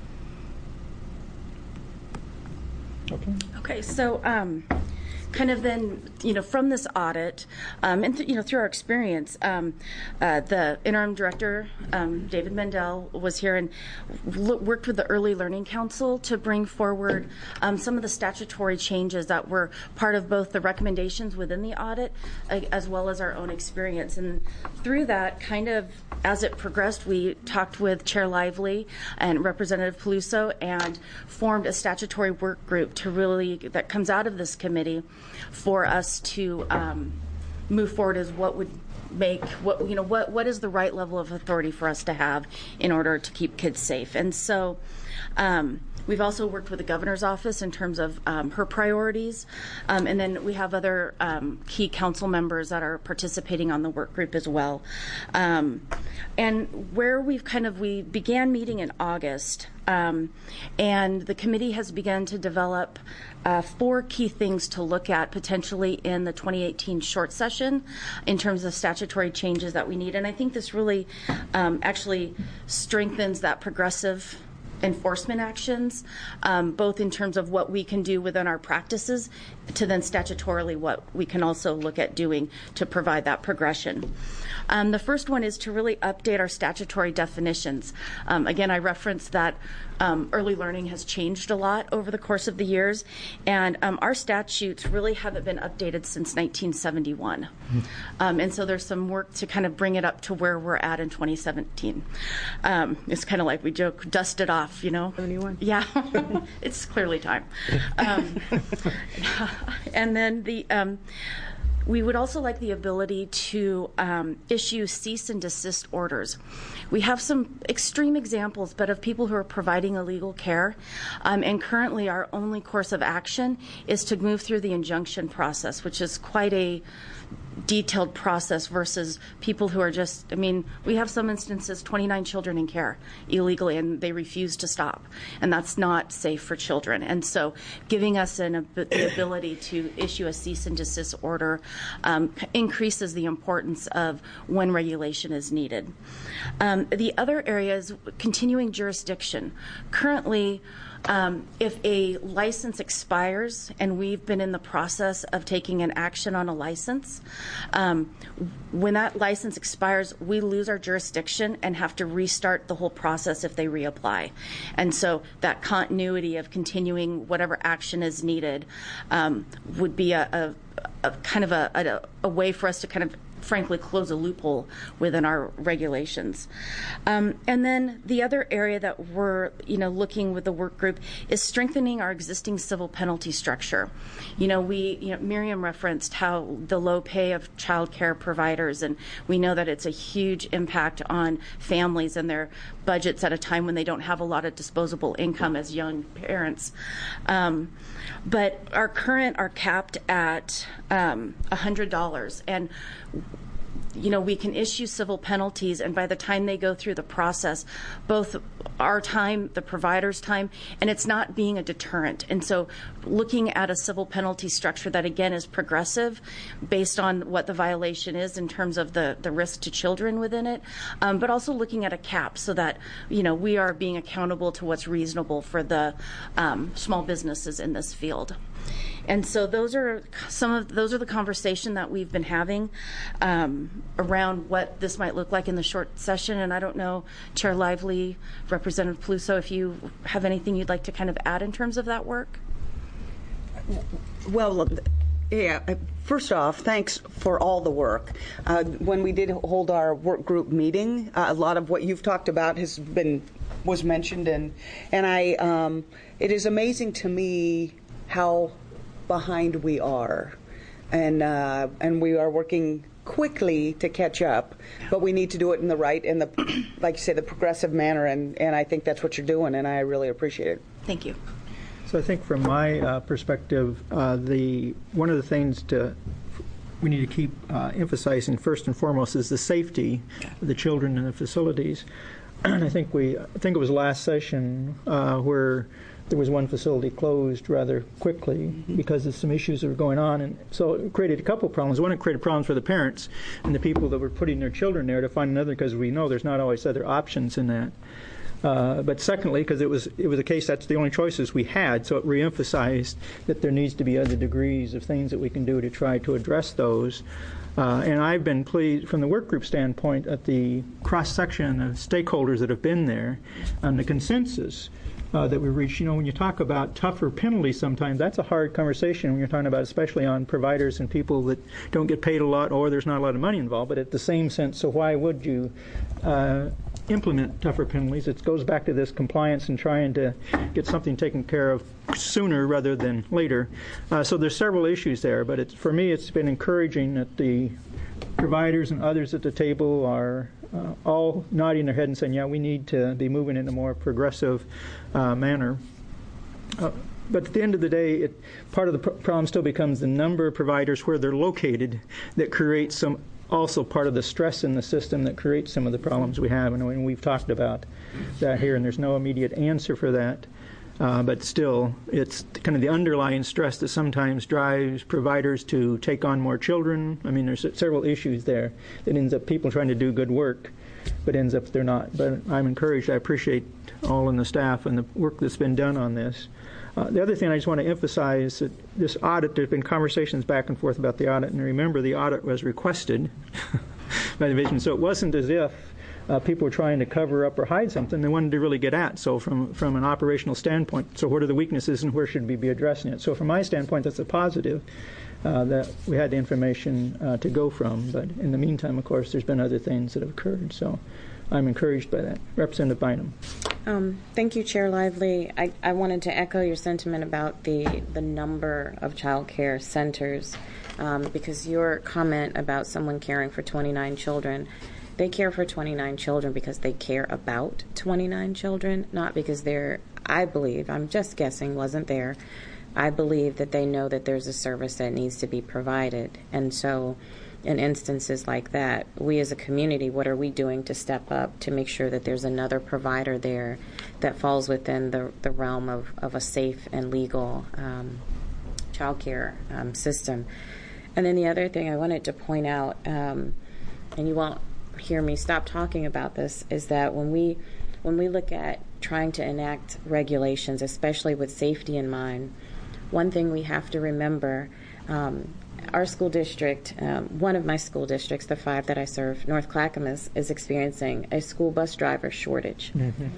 Speaker 3: Okay.
Speaker 10: Okay, so um, kind of then, you know, from this audit, um, and th- you know, through our experience, um, uh, the interim director, um, David Mendel, was here and l- worked with the Early Learning Council to bring forward um, some of the statutory changes that were part of both the recommendations within the audit uh, as well as our own experience. And through that, kind of as it progressed, we talked with Chair Lively and Representative Peluso and formed a statutory work group to really, that comes out of this committee, for us to um, move forward as what would make, what you know, what what is the right level of authority for us to have in order to keep kids safe. And so um, we've also worked with the governor's office in terms of um, her priorities, um, and then we have other um, key council members that are participating on the work group as well. Um, and where we've kind of, we began meeting in August, um, and the committee has begun to develop uh, four key things to look at potentially in the twenty eighteen short session in terms of statutory changes that we need. And I think this really um, actually strengthens that progressive enforcement actions, um, both in terms of what we can do within our practices to then statutorily what we can also look at doing to provide that progression. Um, the first one is to really update our statutory definitions. Um, again, I referenced that um, early learning has changed a lot over the course of the years, and um, our statutes really haven't been updated since nineteen seventy-one. Mm-hmm. Um, and so there's some work to kind of bring it up to where we're at in twenty seventeen. Um, it's kind of like we joke, dust it off, you know?
Speaker 1: seventy-one.
Speaker 10: Yeah, it's clearly time. Um, and then the... Um, We would also like the ability to um, issue cease and desist orders. We have some extreme examples, but of people who are providing illegal care, um, and currently our only course of action is to move through the injunction process, which is quite a detailed process versus people who are just, I mean, we have some instances, twenty-nine children in care illegally, and they refuse to stop. And that's not safe for children. And so giving us an, the ability to issue a cease and desist order um, increases the importance of when regulation is needed. Um, the other area is continuing jurisdiction. Currently, Um, if a license expires, and we've been in the process of taking an action on a license, um, when that license expires, we lose our jurisdiction and have to restart the whole process if they reapply. And so that continuity of continuing whatever action is needed um, would be a, a, a kind of a, a, a way for us to kind of frankly, close a loophole within our regulations. Um, and then the other area that we're, you know, looking with the work group is strengthening our existing civil penalty structure. You know, we, you know, Miriam referenced how the low pay of child care providers, and we know that it's a huge impact on families and their budgets at a time when they don't have a lot of disposable income as young parents. Um, but our current are capped at um, one hundred dollars, and you know, we can issue civil penalties, and by the time they go through the process, both our time, the provider's time, and it's not being a deterrent. And so looking at a civil penalty structure that, again, is progressive based on what the violation is in terms of the, the risk to children within it, um, but also looking at a cap so that, you know, we are being accountable to what's reasonable for the um, small businesses in this field. And so those are some of those are the conversation that we've been having um, around what this might look like in the short session. And I don't know, Chair Lively, Representative Peluso, if you have anything you'd like to kind of add in terms of that work.
Speaker 6: Well, yeah, first off, thanks for all the work. Uh, when we did hold our work group meeting, uh, a lot of what you've talked about has been was mentioned, and and I um, it is amazing to me how behind we are, and uh, and we are working quickly to catch up, but we need to do it in the right and the, like you say, the progressive manner, and, and I think that's what you're doing, and I really appreciate it.
Speaker 10: Thank you.
Speaker 3: So I think from my uh, perspective, uh, the one of the things to we need to keep uh, emphasizing first and foremost is the safety of the children in the facilities. And I think we, I think it was last session uh, where there was one facility closed rather quickly because of some issues that were going on, and so it created a couple problems. One, it created problems for the parents and the people that were putting their children there to find another, because we know there's not always other options in that. Uh, but secondly, because it was it was a case that's the only choices we had, so it reemphasized that there needs to be other degrees of things that we can do to try to address those. Uh, and I've been pleased from the work group standpoint at the cross-section of stakeholders that have been there and the consensus uh, that we reached. You know, when you talk about tougher penalties sometimes, that's a hard conversation when you're talking about, especially on providers and people that don't get paid a lot or there's not a lot of money involved. But at the same sense, so why would you uh, implement tougher penalties? It goes back to this compliance and trying to get something taken care of sooner rather than later. Uh, so there's several issues there, but it's, for me it's been encouraging that the providers and others at the table are uh, all nodding their head and saying, yeah, we need to be moving in a more progressive uh, manner. Uh, But at the end of the day, it, part of the pr- problem still becomes the number of providers where they're located that creates some, also part of the stress in the system that creates some of the problems we have. And we've talked about that here, and there's no immediate answer for that. Uh, but still, it's kind of the underlying stress that sometimes drives providers to take on more children. I mean, there's several issues there that ends up people trying to do good work, but ends up they're not. But I'm encouraged. I appreciate all in the staff and the work that's been done on this. Uh, the other thing I just want to emphasize that this audit, there's been conversations back and forth about the audit, and remember the audit was requested by the division, so it wasn't as if uh, people were trying to cover up or hide something. They wanted to really get at. So from from an operational standpoint, so what are the weaknesses and where should we be addressing it? So from my standpoint, that's a positive uh, that we had the information uh, to go from. But in the meantime, of course, there's been other things that have occurred. So I'm encouraged by that. Representative Bynum.
Speaker 4: Um, thank you, Chair Lively. I, I wanted to echo your sentiment about the, the number of child care centers, um, because your comment about someone caring for twenty-nine children, they care for twenty-nine children because they care about twenty-nine children, not because they're, I believe, I'm just guessing, wasn't there. I believe that they know that there's a service that needs to be provided. And so in instances like that, we as a community, what are we doing to step up to make sure that there's another provider there that falls within the, the realm of, of a safe and legal um, child care um, system? And then the other thing I wanted to point out, um, and you won't hear me stop talking about this, is that when we when we look at trying to enact regulations, especially with safety in mind, one thing we have to remember, um, our school district, um, one of my school districts, the five that I serve, North Clackamas, is experiencing a school bus driver shortage. Mm-hmm.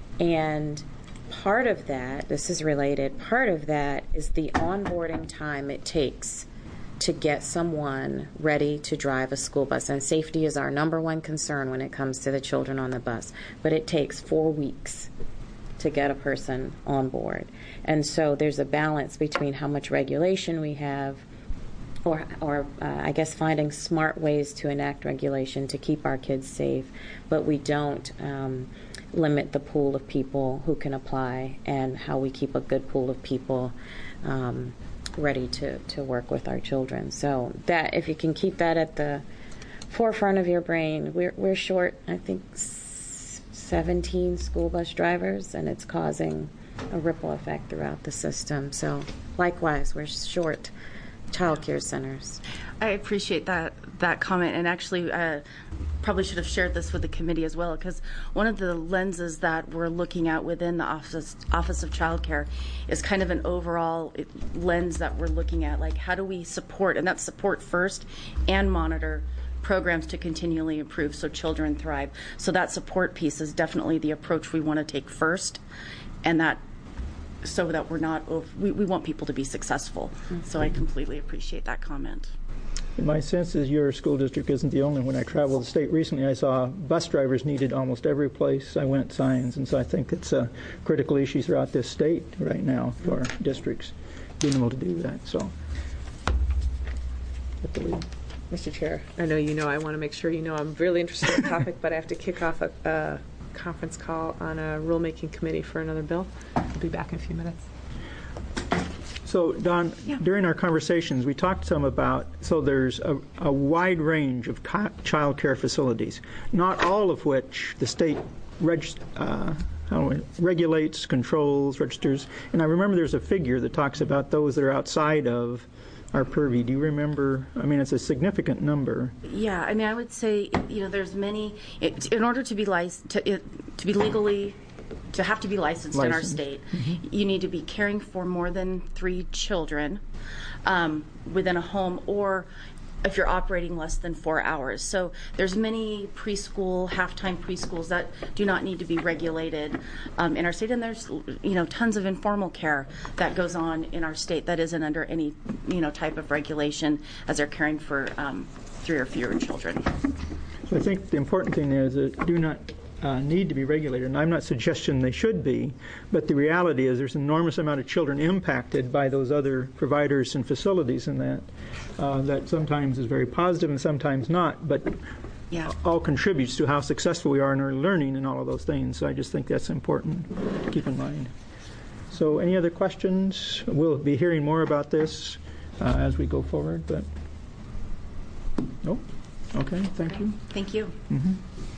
Speaker 4: And part of that, this is related, part of that is the onboarding time it takes to get someone ready to drive a school bus. And safety is our number one concern when it comes to the children on the bus. But it takes four weeks to get a person on board. And so there's a balance between how much regulation we have, or, or uh, I guess finding smart ways to enact regulation to keep our kids safe, but we don't um, limit the pool of people who can apply, and how we keep a good pool of people um, ready to, to work with our children. So that, if you can keep that at the forefront of your brain, we're, we're short, I think, seventeen school bus drivers, and it's causing a ripple effect throughout the system. So likewise, we're short child care centers.
Speaker 10: I appreciate that that comment, and actually uh, probably should have shared this with the committee as well, because one of the lenses that we're looking at within the Office Office of Child Care is kind of an overall lens that we're looking at, like how do we support, and that's support first and monitor programs to continually improve so children thrive. So that support piece is definitely the approach we want to take first, and that so that we're not, we, we want people to be successful. Mm-hmm. So I completely appreciate that comment.
Speaker 3: My sense is your school district isn't the only one. I traveled the state recently. I saw bus drivers needed almost every place I went signs, and so I think it's a critical issue throughout this state right now for districts being able to do that. So, at the lead.
Speaker 1: Mister Chair, I know you know I want to make sure you know I'm really interested in the topic, but I have to kick off a, a conference call on a rulemaking committee for another bill. I'll be back in a few minutes.
Speaker 3: So, Don, yeah. During our conversations, we talked some about, so there's a, a wide range of child care facilities, not all of which the state reg, uh, how it regulates, controls, registers. And I remember there's a figure that talks about those that are outside of our purview. Do you remember? I mean, it's a significant number.
Speaker 10: Yeah, I mean, I would say, you know, there's many, it, in order to be licensed, to, it, to be legally, to have to be licensed, licensed. in our state, mm-hmm. you need to be caring for more than three children um, within a home, or if you're operating less than four hours. So there's many preschool, half-time preschools that do not need to be regulated um, in our state, and there's, you know, tons of informal care that goes on in our state that isn't under any, you know, type of regulation as they're caring for um, three or fewer children.
Speaker 3: So I think the important thing is that do not Uh, need to be regulated, and I'm not suggesting they should be, but the reality is there's an enormous amount of children impacted by those other providers and facilities in that, uh, that sometimes is very positive and sometimes not, but yeah. all contributes to how successful we are in our learning and all of those things. So I just think that's important to keep in mind. So any other questions? We'll be hearing more about this uh, as we go forward, but nope. Okay, thank you.
Speaker 10: Thank you.
Speaker 3: Mm-hmm.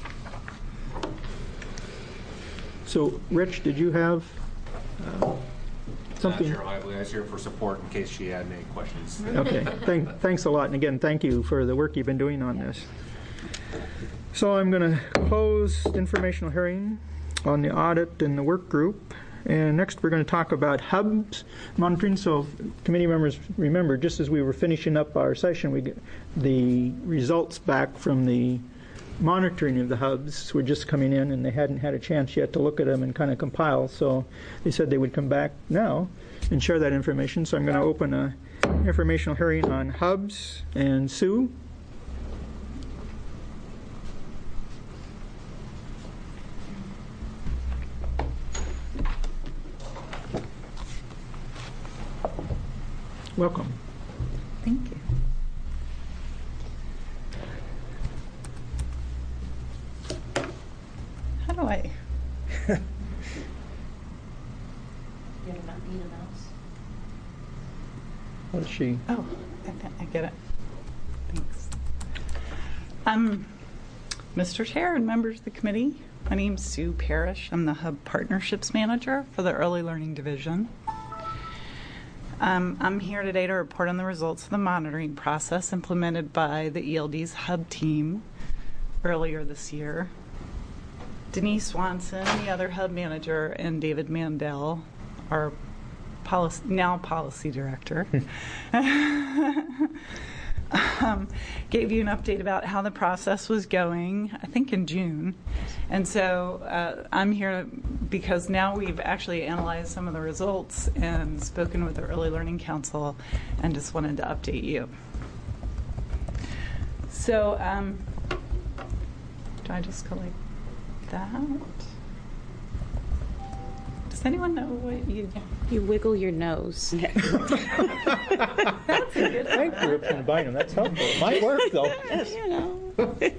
Speaker 3: So, Rich, did you have uh, something?
Speaker 8: Chair Lively, I was here for support in case she had any questions.
Speaker 3: Okay, thank, thanks a lot. And again, thank you for the work you've been doing on this. So I'm going to close the informational hearing on the audit and the work group. And next we're going to talk about hubs monitoring. So committee members remember, just as we were finishing up our session, we get the results back from the monitoring of the hubs were just coming in, and they hadn't had a chance yet to look at them and kind of compile. So they said they would come back now and share that information. So I'm going to open a informational hearing on hubs. And Sue? Welcome.
Speaker 11: Thank you. How do I?
Speaker 10: You need a mouse?
Speaker 3: What is she?
Speaker 11: Oh, I, I get it. Thanks. Um, Mister Chair and members of the committee, my name is Sue Parrish. I'm the Hub Partnerships Manager for the Early Learning Division. Um, I'm here today to report on the results of the monitoring process implemented by the E L D's Hub team earlier this year. Denise Swanson, the other Hub manager, and David Mandel, our policy, now policy director, um, gave you an update about how the process was going, I think in June. And so uh, I'm here because now we've actually analyzed some of the results and spoken with the Early Learning Council and just wanted to update you. So um, do I just go like that? Does anyone know what you...
Speaker 4: You wiggle your nose.
Speaker 11: That's a good
Speaker 3: I grew up in Bynum. That's helpful. It might work, though.
Speaker 4: You know.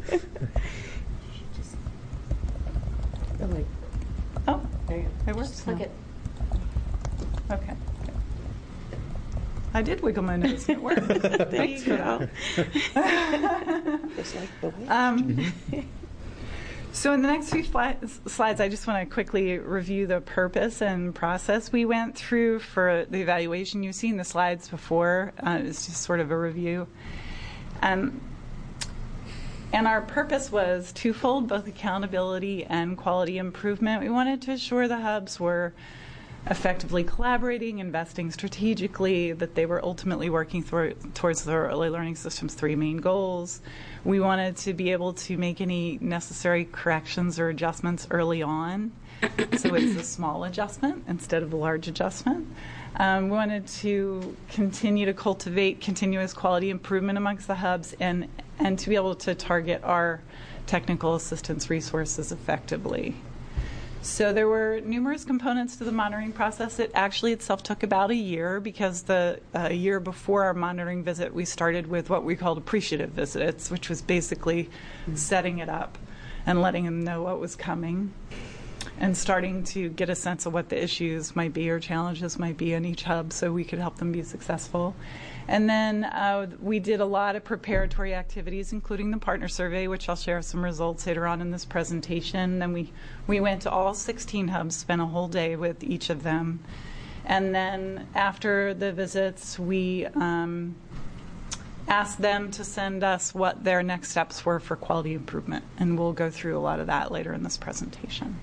Speaker 11: Really? Oh, there you go. It works.
Speaker 4: Just look
Speaker 11: now.
Speaker 4: at.
Speaker 11: Okay. I did wiggle my nose and it worked. Thanks for that.
Speaker 6: It's like the wind.
Speaker 11: Um, So in the next few slides, I just want to quickly review the purpose and process we went through for the evaluation. You've seen the slides before. Uh, it's just sort of a review. Um, and our purpose was twofold, both accountability and quality improvement. We wanted to assure the hubs were effectively collaborating, investing strategically, that they were ultimately working through, towards the Early Learning System's three main goals. We wanted to be able to make any necessary corrections or adjustments early on, so it's a small adjustment instead of a large adjustment. Um, we wanted to continue to cultivate continuous quality improvement amongst the hubs and, and to be able to target our technical assistance resources effectively. So there were numerous components to the monitoring process. It actually itself took about a year because the uh, year before our monitoring visit, we started with what we called appreciative visits, which was basically mm-hmm. setting it up and letting them know what was coming and starting to get a sense of what the issues might be or challenges might be in each hub so we could help them be successful. And then uh, we did a lot of preparatory activities, including the partner survey, which I'll share some results later on in this presentation. Then we, we went to all sixteen hubs, spent a whole day with each of them. And then after the visits, we um, asked them to send us what their next steps were for quality improvement. And we'll go through a lot of that later in this presentation.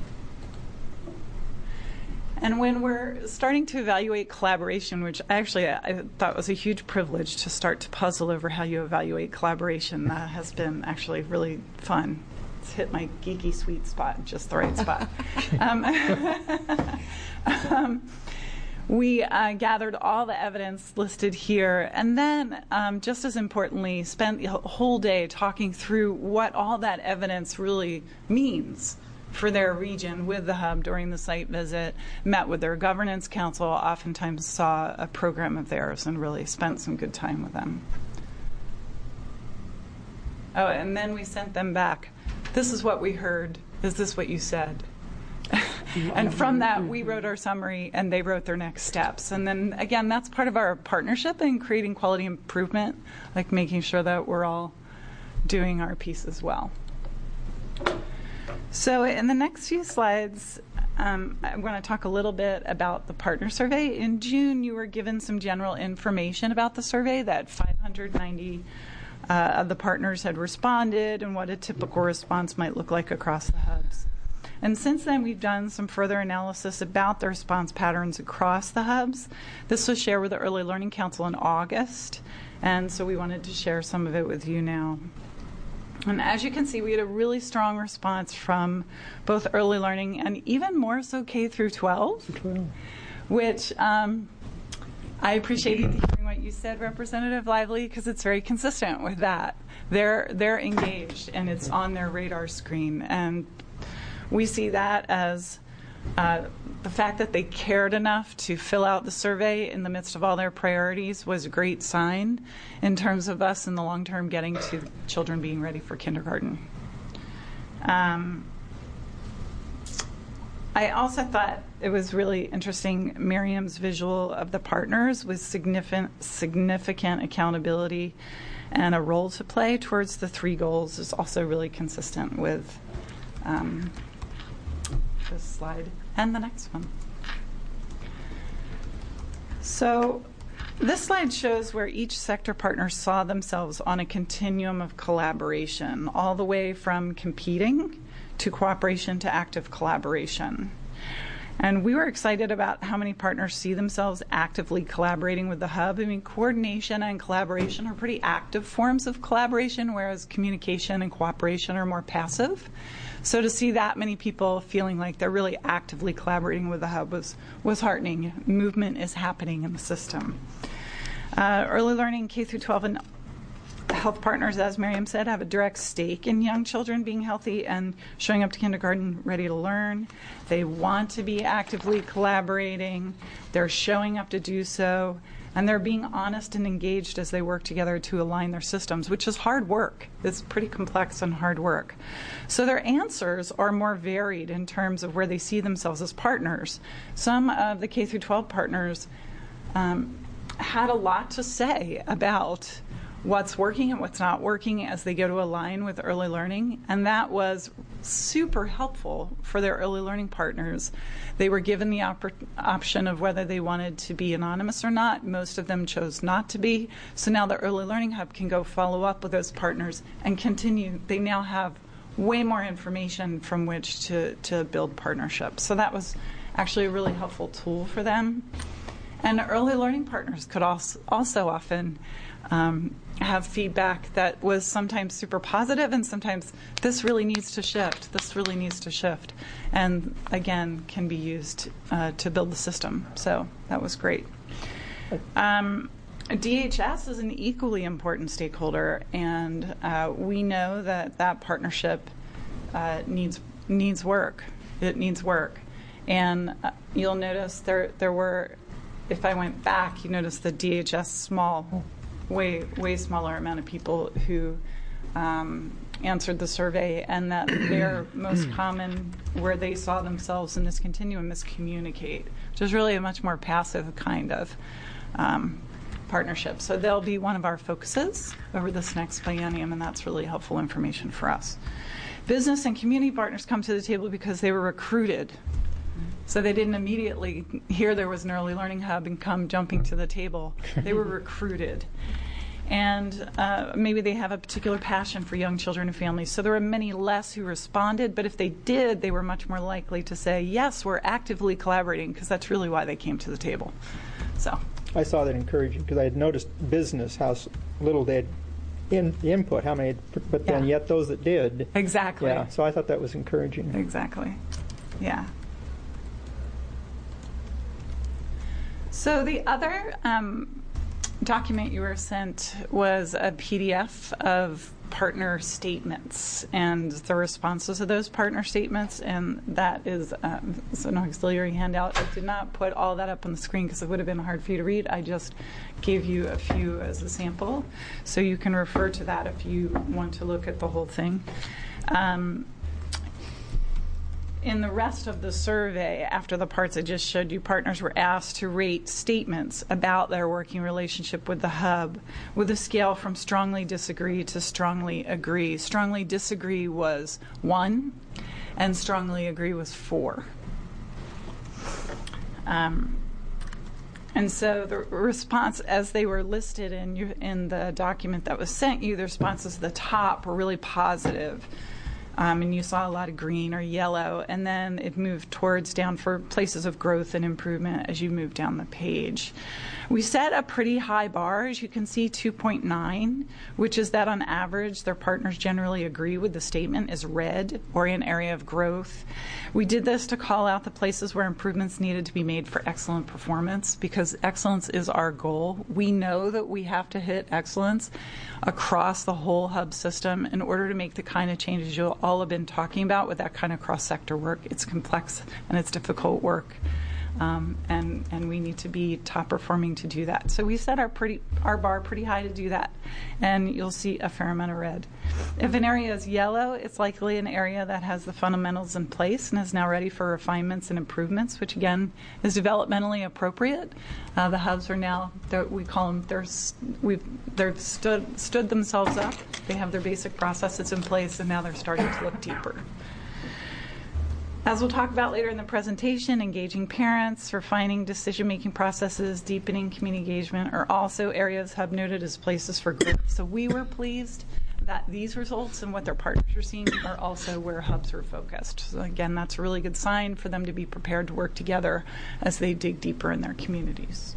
Speaker 11: And when we're starting to evaluate collaboration, which actually I thought was a huge privilege to start to puzzle over how you evaluate collaboration, that has been actually really fun. It's hit my geeky sweet spot, just the right spot. um, um, we uh, gathered all the evidence listed here, and then, um, just as importantly, spent the whole day talking through what all that evidence really means for their region with the hub during the site visit, met with their governance council, oftentimes saw a program of theirs and really spent some good time with them. Oh, and then we sent them back. This is what we heard. Is this what you said? And from that, we wrote our summary and they wrote their next steps. And then again, that's part of our partnership in creating quality improvement, like making sure that we're all doing our piece as well. So in the next few slides, um, I'm going to talk a little bit about the partner survey. In June, you were given some general information about the survey, that five hundred ninety uh, of the partners had responded and what a typical response might look like across the hubs. And since then, we've done some further analysis about the response patterns across the hubs. This was shared with the Early Learning Council in August, and so we wanted to share some of it with you now. And as you can see, we had a really strong response from both early learning and even more so K through twelve, which um, I appreciated hearing what you said, Representative Lively, because it's very consistent with that. They're, they're engaged, and it's on their radar screen. And we see that as uh, the fact that they cared enough to fill out the survey in the midst of all their priorities was a great sign in terms of us in the long term getting to children being ready for kindergarten. Um, I also thought it was really interesting, Miriam's visual of the partners with significant, significant accountability and a role to play towards the three goals is also really consistent with um, this slide and the next one. So this slide shows where each sector partner saw themselves on a continuum of collaboration, all the way from competing to cooperation to active collaboration. And we were excited about how many partners see themselves actively collaborating with the hub. I mean, coordination and collaboration are pretty active forms of collaboration, whereas communication and cooperation are more passive. So to see that many people feeling like they're really actively collaborating with the hub was, was heartening. Movement is happening in the system. Uh, early learning, K through twelve, and health partners, as Miriam said, have a direct stake in young children being healthy and showing up to kindergarten ready to learn. They want to be actively collaborating. They're showing up to do so. And they're being honest and engaged as they work together to align their systems, which is hard work. It's pretty complex and hard work. So their answers are more varied in terms of where they see themselves as partners. Some of the K through twelve partners um, had a lot to say about what's working and what's not working as they go to align with early learning, and that was super helpful for their early learning partners. They were given the op- option of whether they wanted to be anonymous or not. Most of them chose not to be, so now the Early Learning Hub can go follow up with those partners and continue. They now have way more information from which to, to build partnerships. So that was actually a really helpful tool for them. And early learning partners could also, also often um, have feedback that was sometimes super positive and sometimes this really needs to shift, this really needs to shift. And again, can be used uh, to build the system. So that was great. Um, D H S is an equally important stakeholder, and uh, we know that that partnership uh, needs needs work. It needs work. And uh, you'll notice there there were, if I went back, you notice the D H S small, way way smaller amount of people who um, answered the survey, and that their most common where they saw themselves in this continuum is communicate, which is really a much more passive kind of um, partnership. So they'll be one of our focuses over this next biennium, and that's really helpful information for us. Business and community partners come to the table because they were recruited. So they didn't immediately hear there was an early learning hub and come jumping to the table. They were recruited. And uh, maybe they have a particular passion for young children and families. So there were many less who responded, but if they did, they were much more likely to say, yes, we're actively collaborating, because that's really why they came to the table. So
Speaker 3: I saw that encouraging, because I had noticed business, how little they had in, input, how many, but then
Speaker 11: yeah.
Speaker 3: yet those that did.
Speaker 11: Exactly.
Speaker 3: Yeah, so I thought that was encouraging.
Speaker 11: Exactly. Yeah. So the other um, document you were sent was a P D F of partner statements and the responses to those partner statements, and that is um, it's an auxiliary handout. I did not put all that up on the screen because it would have been hard for you to read. I just gave you a few as a sample, so you can refer to that if you want to look at the whole thing. Um, In the rest of the survey, after the parts I just showed you, partners were asked to rate statements about their working relationship with the hub with a scale from strongly disagree to strongly agree. Strongly disagree was one, and strongly agree was four. Um, and so the response, as they were listed in, your, in the document that was sent you, the responses at the top were really positive. Um, and you saw a lot of green or yellow, and then it moved towards down for places of growth and improvement as you move down the page. We set a pretty high bar, as you can see, two point nine, which is that on average their partners generally agree with the statement is red or an area of growth. We did this to call out the places where improvements needed to be made for excellent performance, because excellence is our goal. We know that we have to hit excellence across the whole hub system in order to make the kind of changes you'll all have been talking about with that kind of cross-sector work. It's complex and it's difficult work. Um, and and we need to be top performing to do that. So we set our pretty our bar pretty high to do that, and you'll see a fair amount of red. If an area is yellow, it's likely an area that has the fundamentals in place and is now ready for refinements and improvements, which again is developmentally appropriate. Uh, the hubs are now, we call them, they're we've they're stood stood themselves up. They have their basic processes in place, and now they're starting to look deeper. As we'll talk about later in the presentation, engaging parents, refining decision-making processes, deepening community engagement are also areas Hub noted as places for growth. So we were pleased that these results and what their partners are seeing are also where hubs are focused. So again, that's a really good sign for them to be prepared to work together as they dig deeper in their communities.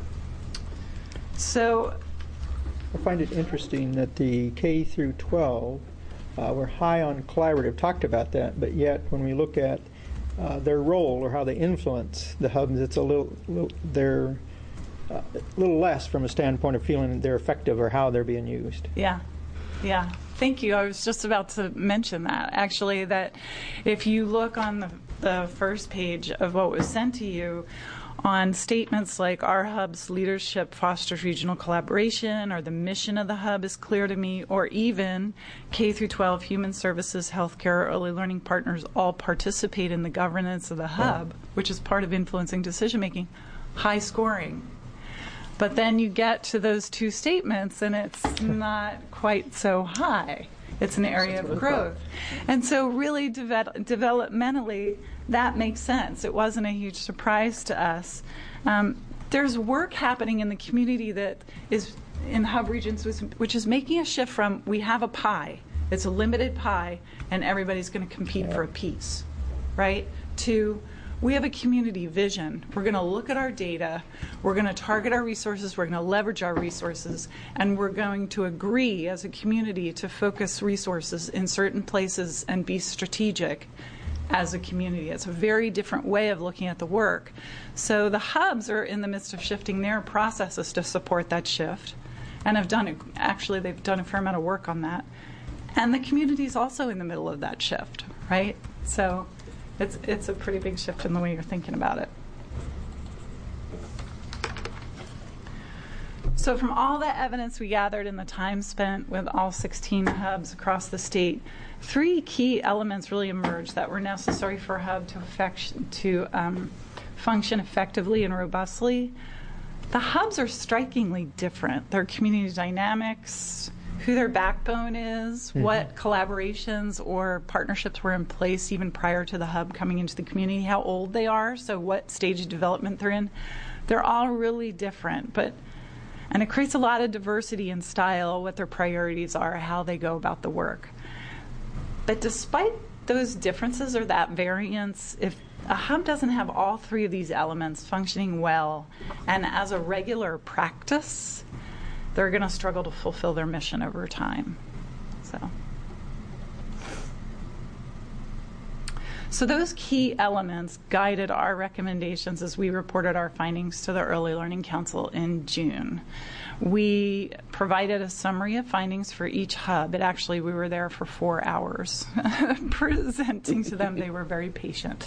Speaker 11: So
Speaker 3: I find it interesting that the K through twelve uh, were high on collaborative, talked about that, but yet when we look at uh, their role or how they influence the hubs, it's a little, little they're uh, a little less from a standpoint of feeling they're effective or how they're being used.
Speaker 11: Yeah. Yeah, thank you. I was just about to mention that, actually, that if you look on the, the first page of what was sent to you on statements like our hub's leadership fosters regional collaboration, or the mission of the hub is clear to me, or even K through twelve human services, healthcare, early learning partners all participate in the governance of the hub, which is part of influencing decision making, high scoring. But then you get to those two statements and it's not quite so high. It's an area of growth. And so really de- developmentally, that makes sense. It wasn't a huge surprise to us. Um, there's work happening in the community that is in hub regions, which is making a shift from we have a pie, it's a limited pie, and everybody's going to compete for a piece, right? To we have a community vision. We're going to look at our data, we're going to target our resources, we're going to leverage our resources, and we're going to agree as a community to focus resources in certain places and be strategic as a community. It's a very different way of looking at the work. So the hubs are in the midst of shifting their processes to support that shift, and have done, actually they've done a fair amount of work on that. And the community is also in the middle of that shift, right? So It's it's a pretty big shift in the way you're thinking about it. So from all the evidence we gathered in the time spent with all sixteen hubs across the state, three key elements really emerged that were necessary for a hub to, affect, to um, function effectively and robustly. The hubs are strikingly different. Their community dynamics, who their backbone is, mm-hmm. what collaborations or partnerships were in place even prior to the hub coming into the community, how old they are, so what stage of development they're in. They're all really different, but and it creates a lot of diversity in style, what their priorities are, how they go about the work. But despite those differences or that variance, if a hub doesn't have all three of these elements functioning well and as a regular practice, they're going to struggle to fulfill their mission over time. So, so those key elements guided our recommendations as we reported our findings to the Early Learning Council in June. We provided a summary of findings for each hub. It actually, we were there for four hours presenting to them. They were very patient.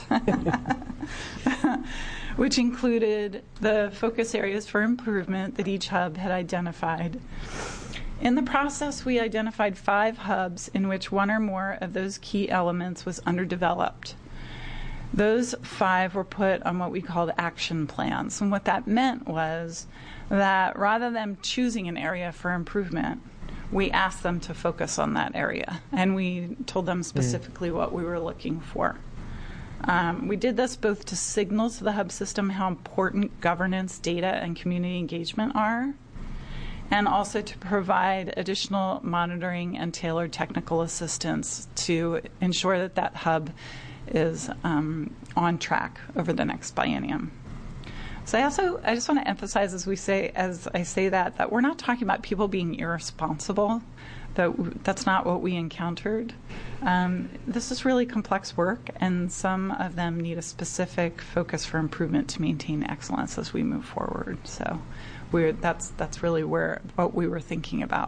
Speaker 11: Which included the focus areas for improvement that each hub had identified. In the process, we identified five hubs in which one or more of those key elements was underdeveloped. Those five were put on what we called action plans. And what that meant was that rather than choosing an area for improvement, we asked them to focus on that area. And we told them specifically mm. what we were looking for. Um, we did this both to signal to the hub system how important governance, data, and community engagement are, and also to provide additional monitoring and tailored technical assistance to ensure that that hub is um, on track over the next biennium. So I also, I just want to emphasize as we say, as I say that, that we're not talking about people being irresponsible. That that's not what we encountered. Um, this is really complex work, and some of them need a specific focus for improvement to maintain excellence as we move forward. So, we're that's that's really where what we were thinking about.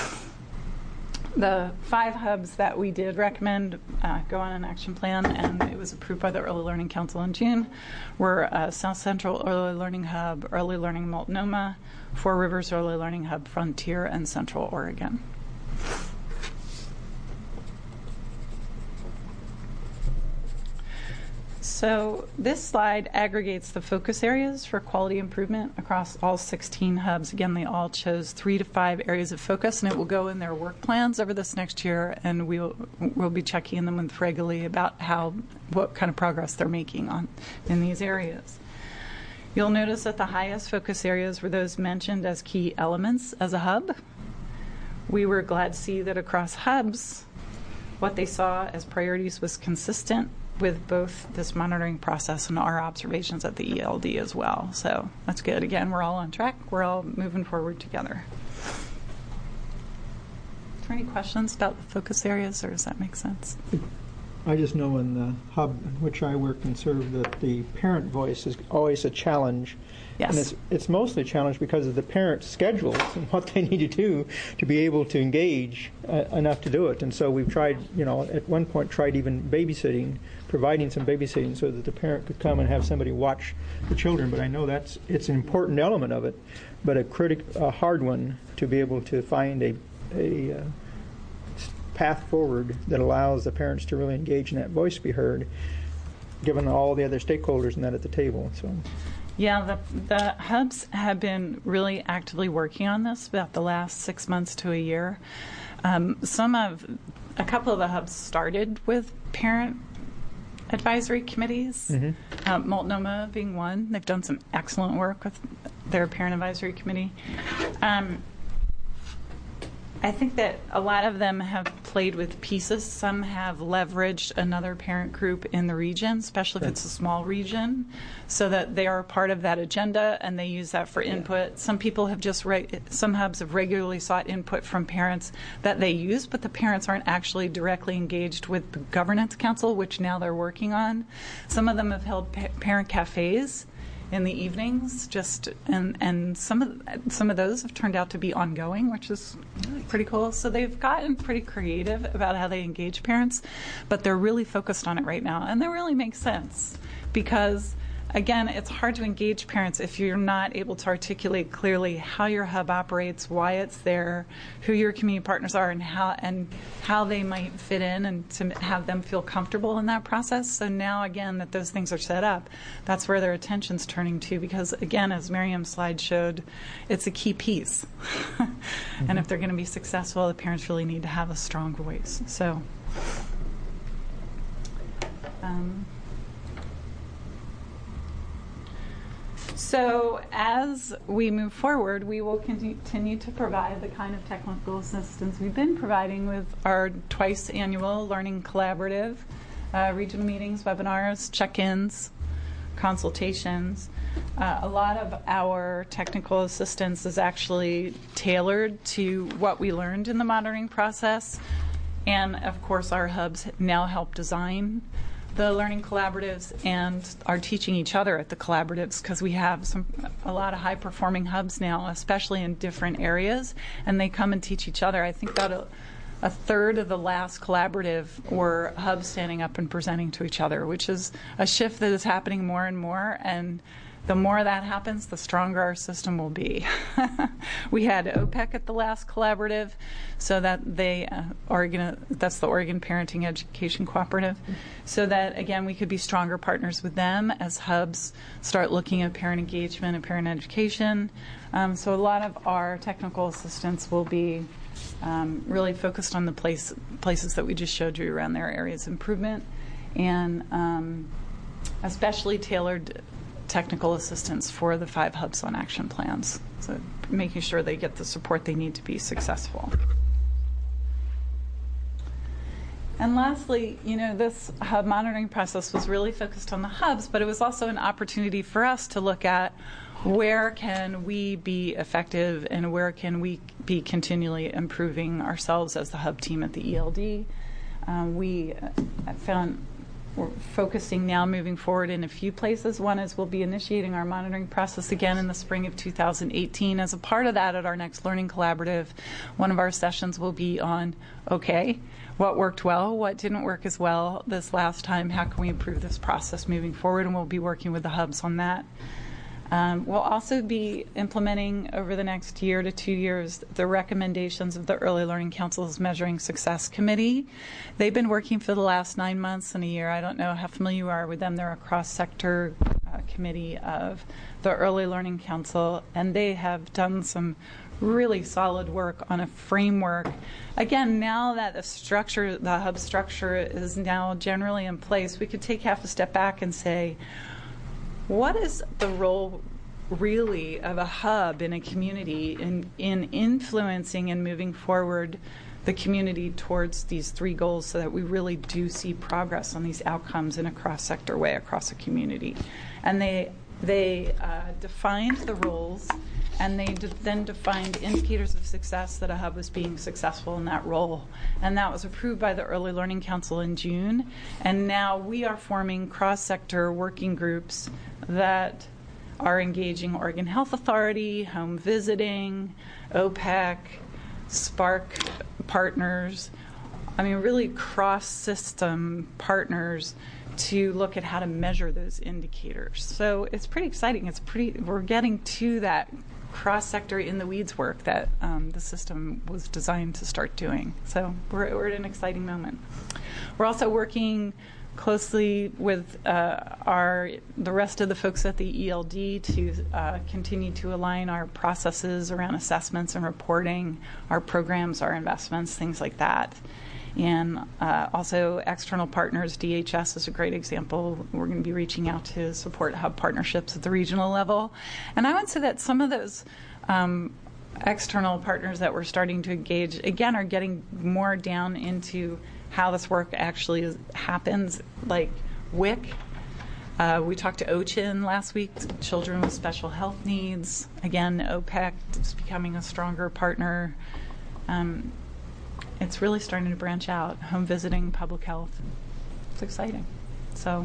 Speaker 11: The five hubs that we did recommend uh, go on an action plan, and it was approved by the Early Learning Council in June, were uh, South Central Early Learning Hub, Early Learning Multnomah, Four Rivers Early Learning Hub Frontier, and Central Oregon. So this slide aggregates the focus areas for quality improvement across all sixteen hubs. Again, they all chose three to five areas of focus, and it will go in their work plans over this next year, and we'll we'll be checking them with regularly about how what kind of progress they're making on in these areas. You'll notice that the highest focus areas were those mentioned as key elements as a hub, we were glad to see that across hubs, what they saw as priorities was consistent with both this monitoring process and our observations at the E L D as well. So that's good. Again, we're all on track. We're all moving forward together. Are there any questions about the focus areas, or does that make sense?
Speaker 3: I just know in the hub in which I work and serve that the parent voice is always a challenge.
Speaker 11: Yes.
Speaker 3: And it's, it's mostly a challenge because of the parent schedules and what they need to do to be able to engage uh, enough to do it. And so we've tried, you know, at one point tried even babysitting, providing some babysitting so that the parent could come and have somebody watch the children. But I know that's it's an important element of it, but a critic, a hard one to be able to find a, a uh, path forward that allows the parents to really engage and that voice be heard, given all the other stakeholders and that at the table. So.
Speaker 11: Yeah, the, the hubs have been really actively working on this about the last six months to a year. Um, some of, a couple of the hubs started with parent advisory committees, mm-hmm. um, Multnomah being one. They've done some excellent work with their parent advisory committee. Um, I think that a lot of them have played with pieces. Some have leveraged another parent group in the region, especially if it's a small region, so that they are part of that agenda and they use that for input. Yeah. Some people have just, re- some hubs have regularly sought input from parents that they use, but the parents aren't actually directly engaged with the governance council, which now they're working on. Some of them have held pa- parent cafes in the evenings, just and and some of some of those have turned out to be ongoing, which is pretty cool. So they've gotten pretty creative about how they engage parents, but they're really focused on it right now, and that really makes sense because, again, it's hard to engage parents if you're not able to articulate clearly how your hub operates, why it's there, who your community partners are, and how and how they might fit in, and to have them feel comfortable in that process. So now, again, that those things are set up, that's where their attention's turning to, because, again, as Miriam's slide showed, it's a key piece. Mm-hmm. And if they're going to be successful, the parents really need to have a strong voice. So. Um, So as we move forward, we will continue to provide the kind of technical assistance we've been providing with our twice annual Learning Collaborative, uh, regional meetings, webinars, check-ins, consultations. Uh, a lot of our technical assistance is actually tailored to what we learned in the monitoring process. And, of course, our hubs now help design the learning collaboratives and are teaching each other at the collaboratives, because we have some a lot of high-performing hubs now, especially in different areas, and they come and teach each other. I think about a, a third of the last collaborative were hubs standing up and presenting to each other, which is a shift that is happening more and more, and the more that happens, the stronger our system will be. We had O P E C at the last collaborative, so that they, uh, Oregon, that's the Oregon Parenting Education Cooperative, so that, again, we could be stronger partners with them as hubs start looking at parent engagement and parent education. Um, so a lot of our technical assistance will be um, really focused on the place, places that we just showed you around their areas of improvement, and um, especially tailored technical assistance for the five hubs on action plans, so making sure they get the support they need to be successful. And lastly, you know, this hub monitoring process was really focused on the hubs, but it was also an opportunity for us to look at where can we be effective and where can we be continually improving ourselves as the hub team at the E L D. Um, we found We're focusing now moving forward in a few places. One is we'll be initiating our monitoring process again in the spring of two thousand eighteen. As a part of that, at our next Learning Collaborative, one of our sessions will be on, okay, what worked well, what didn't work as well this last time, how can we improve this process moving forward, and we'll be working with the hubs on that. Um, we'll also be implementing over the next year to two years the recommendations of the Early Learning Council's Measuring Success Committee. They've been working for the last nine months and a year. I don't know how familiar you are with them. They're a cross-sector uh, committee of the Early Learning Council, and they have done some really solid work on a framework. Again, now that the structure, the hub structure is now generally in place, we could take half a step back and say, what is the role really of a hub in a community in, in influencing and moving forward the community towards these three goals so that we really do see progress on these outcomes in a cross-sector way across a community. And they, they uh, defined the roles, and they de- then defined indicators of success that a hub was being successful in that role. And that was approved by the Early Learning Council in June. And now we are forming cross-sector working groups that are engaging Oregon Health Authority, home visiting, O P E C, Spark partners, I mean, really cross-system partners to look at how to measure those indicators. So it's pretty exciting. It's pretty, we're getting to that cross-sector in the weeds work that um, the system was designed to start doing. So we're, we're at an exciting moment. We're also working closely with uh, our the rest of the folks at the E L D to uh, continue to align our processes around assessments and reporting, our programs, our investments, things like that. And uh, also external partners, D H S is a great example. We're going to be reaching out to support hub partnerships at the regional level. And I would say that some of those um, external partners that we're starting to engage, again, are getting more down into how this work actually is, happens, like W I C. Uh, we talked to O C H I N last week, children with special health needs. Again, O P E C is becoming a stronger partner. Um, it's really starting to branch out, home visiting, public health. It's exciting. So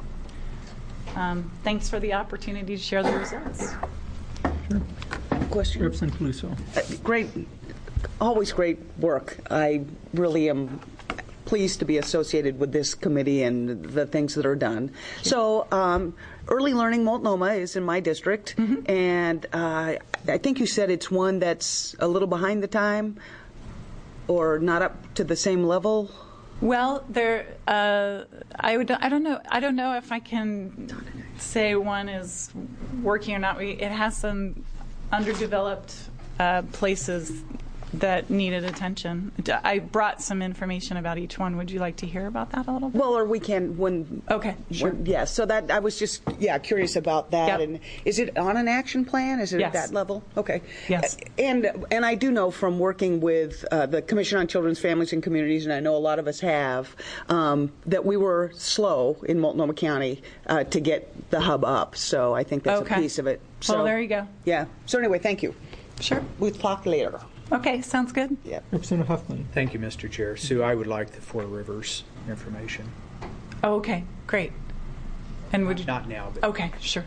Speaker 11: um, thanks for the opportunity to share the results.
Speaker 3: Sure.
Speaker 6: Question?
Speaker 3: Representative Peluso.
Speaker 6: Uh, great, always great work. I really am pleased to be associated with this committee and the things that are done. So um, early learning Multnomah is in my district, mm-hmm. and uh, I think you said it's one that's a little behind the time or not up to the same level.
Speaker 11: Well, there, uh, I would, I don't know, I don't know if I can say one is working or not. We, it has some underdeveloped uh, places that needed attention. I brought some information about each one. Would you like to hear about that a little bit?
Speaker 6: Well, or we can when.
Speaker 11: Okay, sure.
Speaker 6: When, yeah, so that I was just yeah curious about that.
Speaker 11: Yep.
Speaker 6: And is it on an action plan? Is it
Speaker 11: yes.
Speaker 6: at that level? Okay.
Speaker 11: Yes.
Speaker 6: And and I do know from working with uh, the Commission on Children's Families and Communities, and I know a lot of us have, um, that we were slow in Multnomah County uh, to get the hub up. So I think that's
Speaker 11: okay.
Speaker 6: a piece of it. So,
Speaker 11: well, there you go.
Speaker 6: Yeah. So anyway, thank you.
Speaker 11: Sure.
Speaker 6: We'll talk later.
Speaker 11: Okay, sounds good.
Speaker 6: Yeah.
Speaker 3: Representative Huffman.
Speaker 5: Thank you, Mister Chair. Sue, I would like the Four Rivers information.
Speaker 11: Oh, okay, great. And would you?
Speaker 5: Not now, but.
Speaker 11: Okay, sure.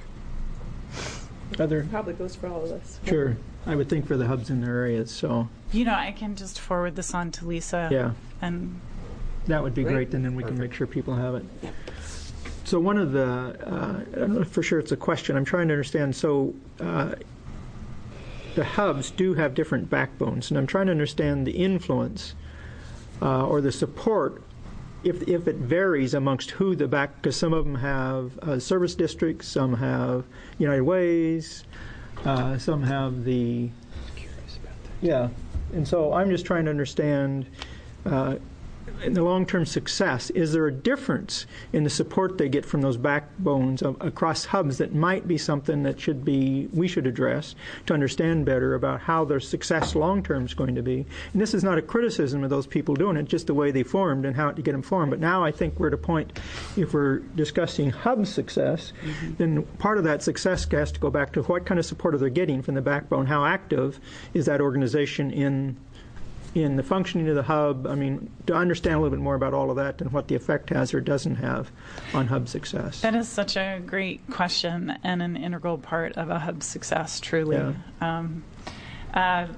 Speaker 3: Other?
Speaker 1: Probably goes for all of us.
Speaker 3: Sure. I would think for the hubs in their areas, so.
Speaker 11: You know, I can just forward this on to Lisa.
Speaker 3: Yeah.
Speaker 11: And.
Speaker 3: That would be
Speaker 5: Great.
Speaker 3: great, and then we
Speaker 5: Perfect.
Speaker 3: can make sure people have it. So one of the, uh, I don't know for sure it's a question, I'm trying to understand, so uh, the hubs do have different backbones, and I'm trying to understand the influence uh, or the support, if if it varies amongst who the back, because some of them have uh, service districts, some have United Ways, uh, some have the,
Speaker 5: Curious about that.
Speaker 3: yeah, and so I'm just trying to understand, uh, in the long-term success, is there a difference in the support they get from those backbones of, across hubs that might be something that should be we should address to understand better about how their success long-term is going to be? And this is not a criticism of those people doing it, just the way they formed and how to get them formed. But now I think we're at a point, if we're discussing hub success, mm-hmm. then part of that success has to go back to what kind of support are they getting from the backbone? How active is that organization in in the functioning of the hub? I mean, to understand a little bit more about all of that and what the effect has or doesn't have on hub success.
Speaker 11: That is such a great question and an integral part of a hub success, truly.
Speaker 3: Yeah.
Speaker 11: Um, uh,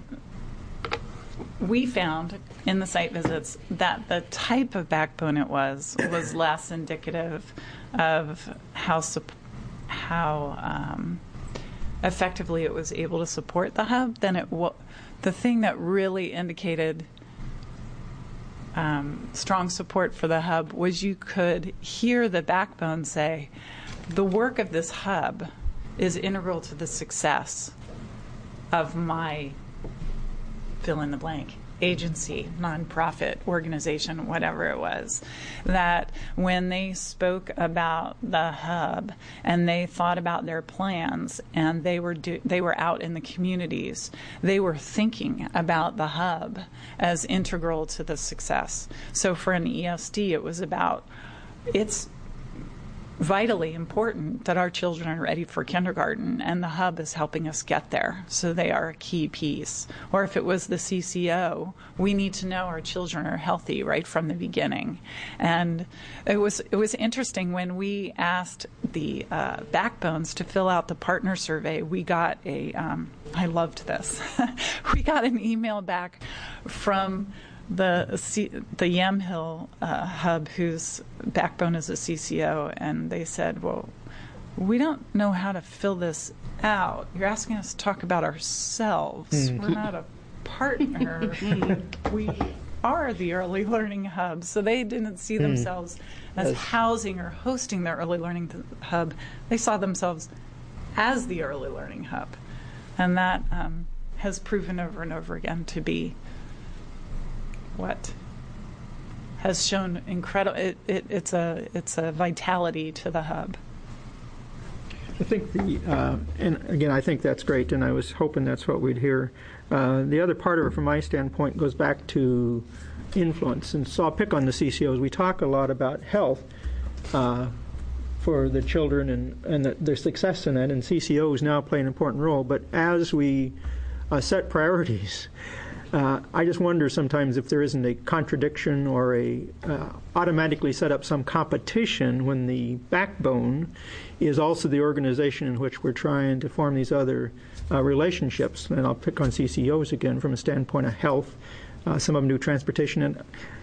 Speaker 11: we found in the site visits that the type of backbone it was was less indicative of how sup- how um, effectively it was able to support the hub than it was. The thing that really indicated um, strong support for the hub was you could hear the backbone say, the work of this hub is integral to the success of my fill in the blank. agency, nonprofit organization, whatever it was, that when they spoke about the hub and they thought about their plans and they were do, they were out in the communities, they were thinking about the hub as integral to the success. So for an E S D, it was about, it's vitally important that our children are ready for kindergarten, and the hub is helping us get there, so they are a key piece. Or if it was the C C O, we need to know our children are healthy right from the beginning. And it was it was interesting when we asked the uh, Backbones to fill out the partner survey. We got a um, I loved this. We got an email back from the C, the Yamhill uh, hub, whose Backbone is a C C O, and they said, well, we don't know how to fill this out. You're asking us to talk about ourselves. Mm. We're not a partner. We are the early learning hub. So they didn't see themselves mm. as yes. housing or hosting the early learning th- hub. They saw themselves as the early learning hub. And that um, has proven over and over again to be what has shown incredible. It, it, it's a it's a vitality to the hub.
Speaker 3: I think the uh, and again, I think that's great, and I was hoping that's what we'd hear. Uh, the other part of it, from my standpoint, goes back to influence, and so I'll pick on the C C Os. We talk a lot about health uh, for the children and and the, their success in that, and C C Os now play an important role. But as we uh, set priorities, Uh, I just wonder sometimes if there isn't a contradiction or a uh, automatically set up some competition when the backbone is also the organization in which we're trying to form these other uh, relationships. And I'll pick on C C Os again from a standpoint of health. Uh, some of them do transportation. And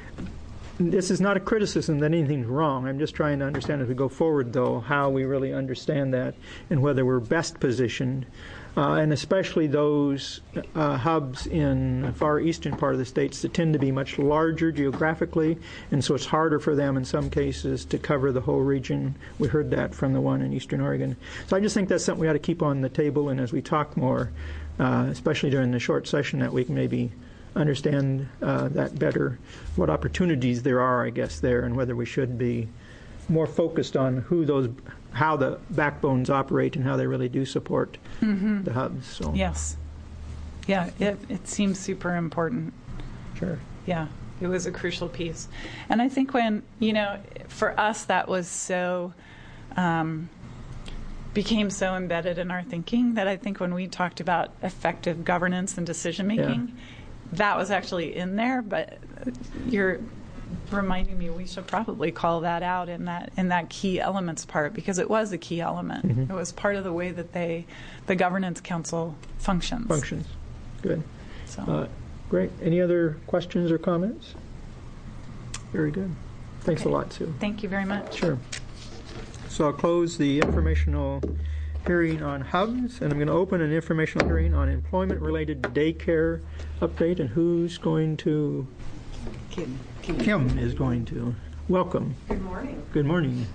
Speaker 3: this is not a criticism that anything's wrong. I'm just trying to understand as we go forward, though, how we really understand that and whether we're best positioned. Uh, and especially those uh, hubs in the far eastern part of the states that tend to be much larger geographically, and so it's harder for them in some cases to cover the whole region. We heard that from the one in eastern Oregon. So I just think that's something we ought to keep on the table, and as we talk more, uh, especially during the short session that week, maybe understand uh, that better, what opportunities there are, I guess, there, and whether we should be more focused on who those, how the backbones operate and how they really do support mm-hmm. the hubs. So.
Speaker 11: Yes. Yeah, it, it seems super important.
Speaker 3: Sure.
Speaker 11: Yeah, it was a crucial piece. And I think when, you know, for us that was so, um, became so embedded in our thinking that I think when we talked about effective governance and decision making, yeah. that was actually in there, but you're reminding me we should probably call that out in that in that key elements part, because it was a key element. Mm-hmm. It was part of the way that they, the governance council functions.
Speaker 3: Functions. Good.
Speaker 11: So.
Speaker 3: Uh, great. Any other questions or comments? Very good. Thanks
Speaker 11: okay.
Speaker 3: a lot, Sue.
Speaker 11: Thank you very much.
Speaker 3: Sure. So I'll close the informational hearing on hubs, and I'm going to open an informational hearing on employment-related daycare update, and who's going to...
Speaker 12: Kim. Kim.
Speaker 3: Kim is going to. Welcome.
Speaker 12: Good morning.
Speaker 3: Good morning.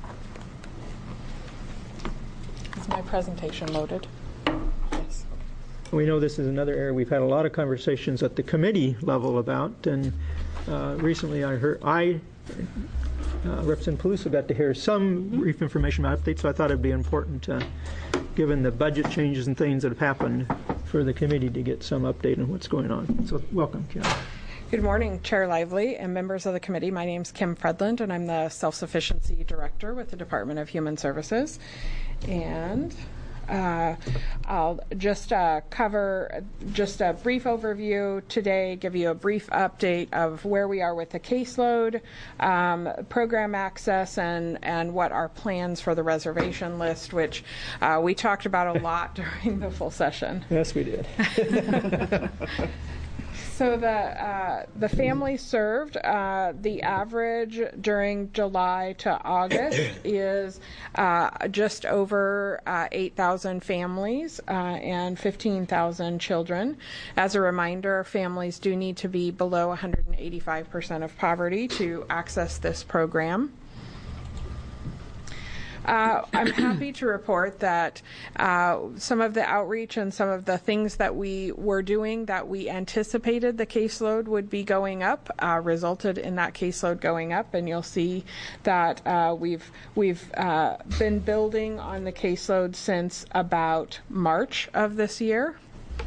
Speaker 12: Is my presentation loaded? Yes.
Speaker 3: We know this is another area we've had a lot of conversations at the committee level about, and uh, recently I heard, I, uh, Representative Peluso, got to hear some mm-hmm. brief information about updates, so I thought it would be important, uh, given the budget changes and things that have happened, for the committee to get some update on what's going on. So welcome, Kim.
Speaker 12: Good morning, Chair Lively and members of the committee. My name is Kim Fredland, and I'm the Self-Sufficiency Director with the Department of Human Services. And uh, I'll just uh, cover just a brief overview today, give you a brief update of where we are with the caseload, um, program access, and, and what our plans for the reservation list, which uh, we talked about a lot during the full session.
Speaker 3: Yes, we did.
Speaker 12: So the uh, the families served, uh, the average during July to August is uh, just over uh, eight thousand families uh, and fifteen thousand children. As a reminder, families do need to be below one hundred eighty-five percent of poverty to access this program. Uh, I'm happy to report that uh, some of the outreach and some of the things that we were doing that we anticipated the caseload would be going up uh, resulted in that caseload going up, and you'll see that uh, we've we've uh, been building on the caseload since about March of this year.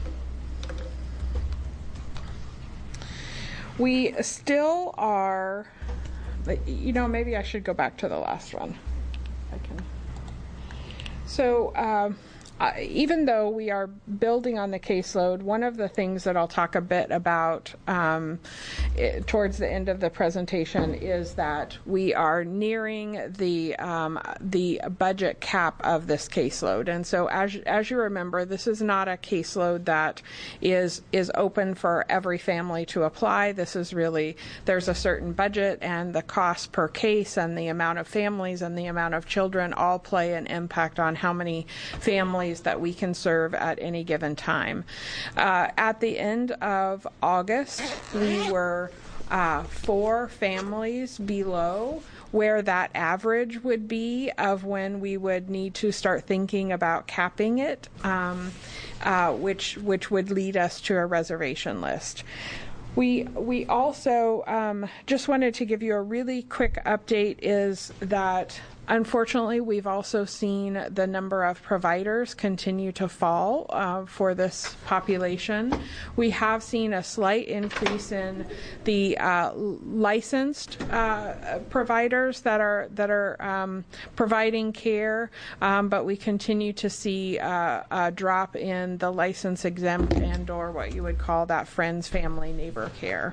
Speaker 12: We still are, you know, maybe I should go back to the last one. I can. So uh, uh, even though we are building on the caseload, one of the things that I'll talk a bit about um, it, towards the end of the presentation is that we are nearing the um, the budget cap of this caseload. And so as as you remember, this is not a caseload that is is open for every family to apply. This is really, there's a certain budget, and the cost per case and the amount of families and the amount of children all play an impact on how many families that we can serve at any given time. Uh, at the end of August, we were uh, four families below where that average would be of when we would need to start thinking about capping it, um, uh, which which would lead us to a reservation list. We we also um, just wanted to give you a really quick update is that unfortunately we've also seen the number of providers continue to fall uh, for this population. We have seen a slight increase in the uh, licensed uh, providers that are that are um, providing care, um, but we continue to see uh, a drop in the license exempt and or what you would call that friends, family, neighbor care.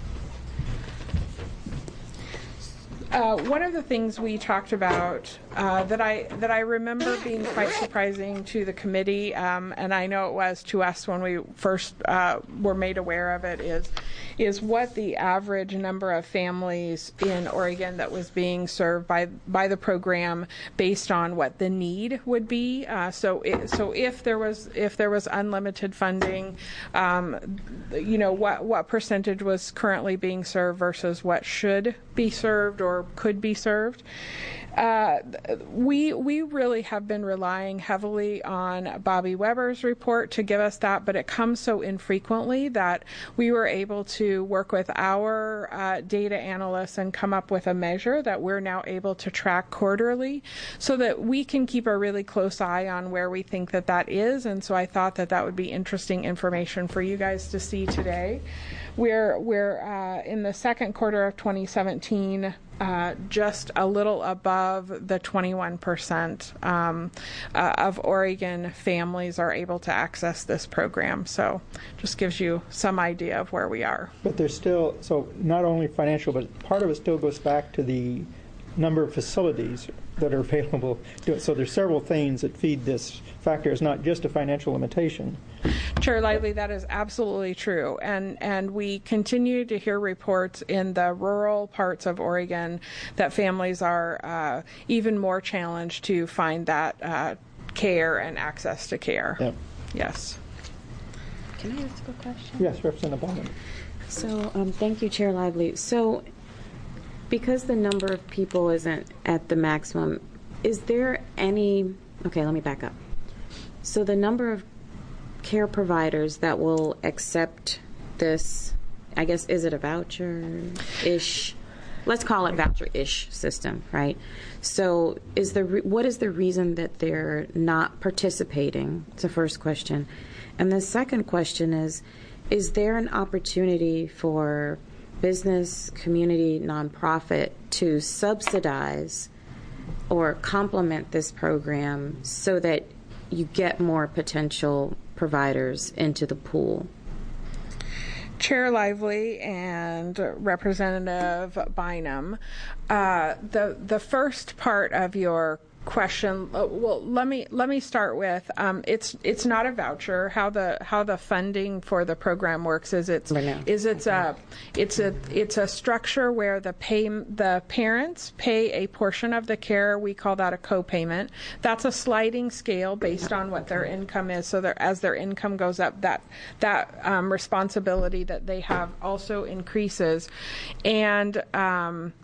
Speaker 12: Uh, one of the things we talked about uh, that I that I remember being quite surprising to the committee, um, and I know it was to us when we first uh, were made aware of it, is is what the average number of families in Oregon that was being served by by the program based on what the need would be. Uh, so it, so if there was if there was unlimited funding, um, you know what what percentage was currently being served versus what should be served or could be served. Uh, we we really have been relying heavily on Bobby Weber's report to give us that, but it comes so infrequently that we were able to work with our uh, data analysts and come up with a measure that we're now able to track quarterly so that we can keep a really close eye on where we think that that is. And so I thought that that would be interesting information for you guys to see today. We're, we're uh, in the second quarter of twenty seventeen, uh, just a little above the twenty-one percent um, uh, of Oregon families are able to access this program. So just gives you some idea of where we are.
Speaker 3: But there's still, so not only financial, but part of it still goes back to the number of facilities that are available. So there's several things that feed this factor. It's not just a financial limitation.
Speaker 12: Chair Lively, that is absolutely true. And and we continue to hear reports in the rural parts of Oregon that families are uh, even more challenged to find that uh, care and access to care. Yep. Yes.
Speaker 4: Can I ask a question?
Speaker 3: Yes, Representative Bowman.
Speaker 4: So um, thank you, Chair Lively. So because the number of people isn't at the maximum, is there any, okay, let me back up. So the number of care providers that will accept this, I guess, is it a voucher-ish? Let's call it voucher-ish system, right? So is the re- what is the reason that they're not participating? It's the first question. And the second question is, is there an opportunity for business, community, nonprofit to subsidize or complement this program so that you get more potential providers into the pool?
Speaker 12: Chair Lively and Representative Bynum, uh, the the first part of your question, uh, well, let me let me start with um, it's it's not a voucher. How the how the funding for the program works is it's is it's a it's a it's a structure where the pay the parents pay a portion of the care. We call that a co-payment. That's a sliding scale based on what their income is. So that as their income goes up, that that um, responsibility that they have also increases, and. Um,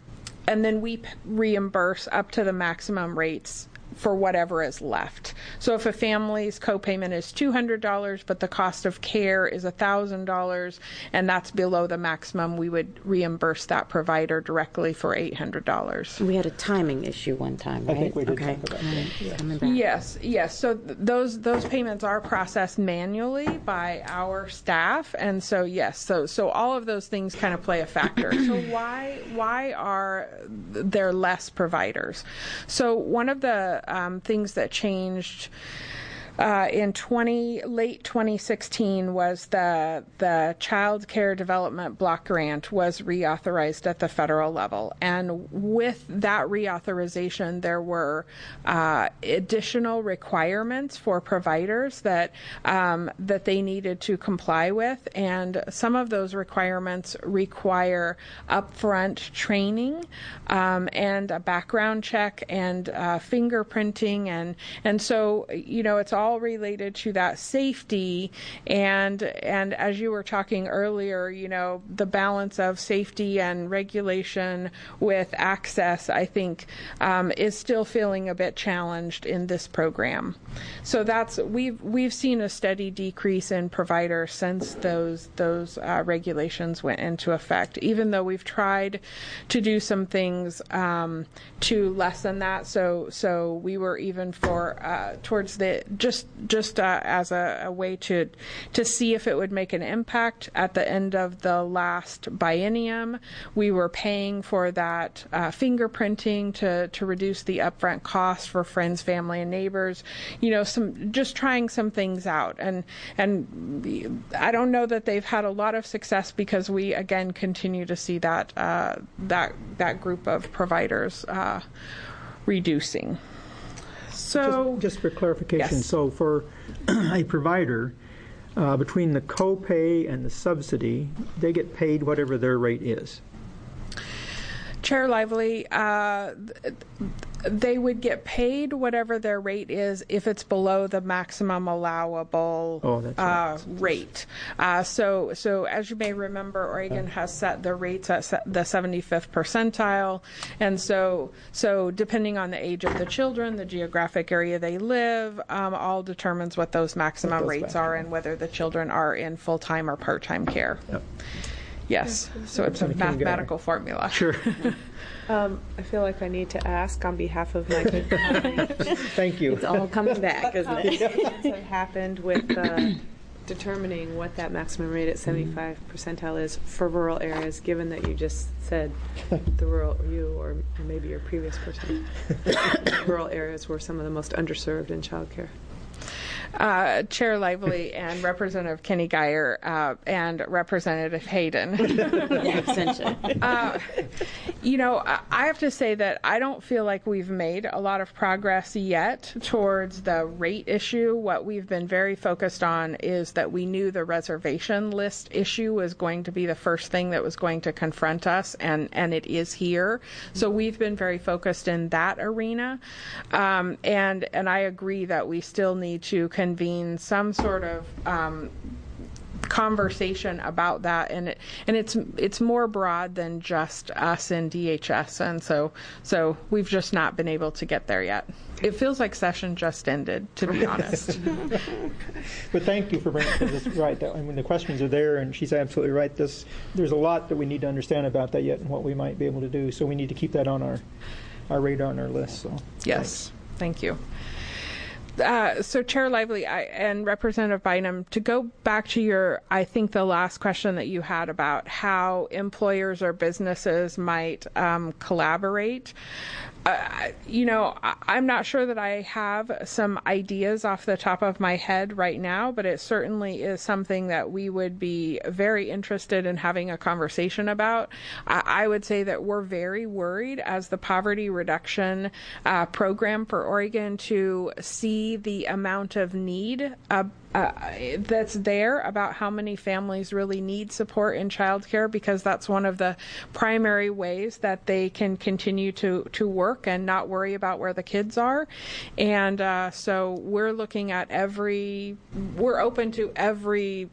Speaker 12: and then we p- reimburse up to the maximum rates for whatever is left. So if a family's copayment is two hundred dollars, but the cost of care is one thousand dollars, and that's below the maximum, we would reimburse that provider directly for eight hundred dollars.
Speaker 4: We had a timing issue one time, right?
Speaker 3: I think we did
Speaker 4: okay.
Speaker 3: talk about that. Yeah.
Speaker 4: Coming back.
Speaker 12: Yes, yes. So th- those those payments are processed manually by our staff, and so yes, so so all of those things kind of play a factor. So why why are there less providers? So one of the um, things that changed Uh, in twenty late twenty sixteen was the the Child Care Development Block Grant was reauthorized at the federal level, and with that reauthorization, there were uh, additional requirements for providers that um, that they needed to comply with, and some of those requirements require upfront training um, and a background check and uh, fingerprinting, and and so you know it's all all related to that safety, and and as you were talking earlier, you know, the balance of safety and regulation with access, I think, um, is still feeling a bit challenged in this program. So that's we've we've seen a steady decrease in providers since those those uh, regulations went into effect. Even though we've tried to do some things um, to lessen that, so so we were even for uh, towards the just just uh, as a, a way to to see if it would make an impact. At the end of the last biennium, we were paying for that uh, fingerprinting to to reduce the upfront cost for friends, family, and neighbors. You know, some just trying some things out, and and I don't know that they've had a lot of success because we again continue to see that uh, that that group of providers uh, reducing. So,
Speaker 3: just, just for clarification,
Speaker 12: yes.
Speaker 3: So for a provider, uh, between the copay and the subsidy, they get paid whatever their rate is.
Speaker 12: Chair Lively, uh, they would get paid whatever their rate is if it's below the maximum allowable
Speaker 3: oh, that's
Speaker 12: uh,
Speaker 3: right.
Speaker 12: rate. Uh, so, so as you may remember, Oregon has set the rates at the seventy-fifth percentile, and so, so depending on the age of the children, the geographic area they live, um, all determines what those maximum
Speaker 3: those
Speaker 12: rates are and whether the children are in full-time or part-time care.
Speaker 3: Yep.
Speaker 12: Yes, so it's a mathematical formula.
Speaker 3: Sure.
Speaker 1: Um, I feel like I need to ask on behalf of my colleagues.
Speaker 3: Thank you.
Speaker 4: It's all coming back, isn't it?
Speaker 1: What have happened with uh, determining what that maximum rate at seventy-five percentile is for rural areas, given that you just said the rural, you or maybe your previous person, rural areas were some of the most underserved in childcare?
Speaker 12: Uh, Chair Lively and Representative Kenny Geyer uh, and Representative Hayden. uh, you know, I have to say that I don't feel like we've made a lot of progress yet towards the rate issue. What we've been very focused on is that we knew the reservation list issue was going to be the first thing that was going to confront us, and, and it is here. So we've been very focused in that arena. Um, and, and I agree that we still need to convene some sort of um, conversation about that, and it, and it's it's more broad than just us and D H S, and so so we've just not been able to get there yet. It feels like session just ended, to be honest.
Speaker 3: But thank you for bringing this right. I mean, the questions are there, and she's absolutely right. This there's a lot that we need to understand about that yet, and what we might be able to do. So we need to keep that on our our radar and our list. So
Speaker 12: yes, thank you. Uh, so Chair Lively I, and Representative Bynum, to go back to your, I think the last question that you had about how employers or businesses might um, collaborate. Uh, you know, I, I'm not sure that I have some ideas off the top of my head right now, but it certainly is something that we would be very interested in having a conversation about. I, I would say that we're very worried as the poverty reduction uh, program for Oregon to see the amount of need uh, Uh, that's there about how many families really need support in childcare, because that's one of the primary ways that they can continue to, to work and not worry about where the kids are. And uh, so we're looking at every, we're open to every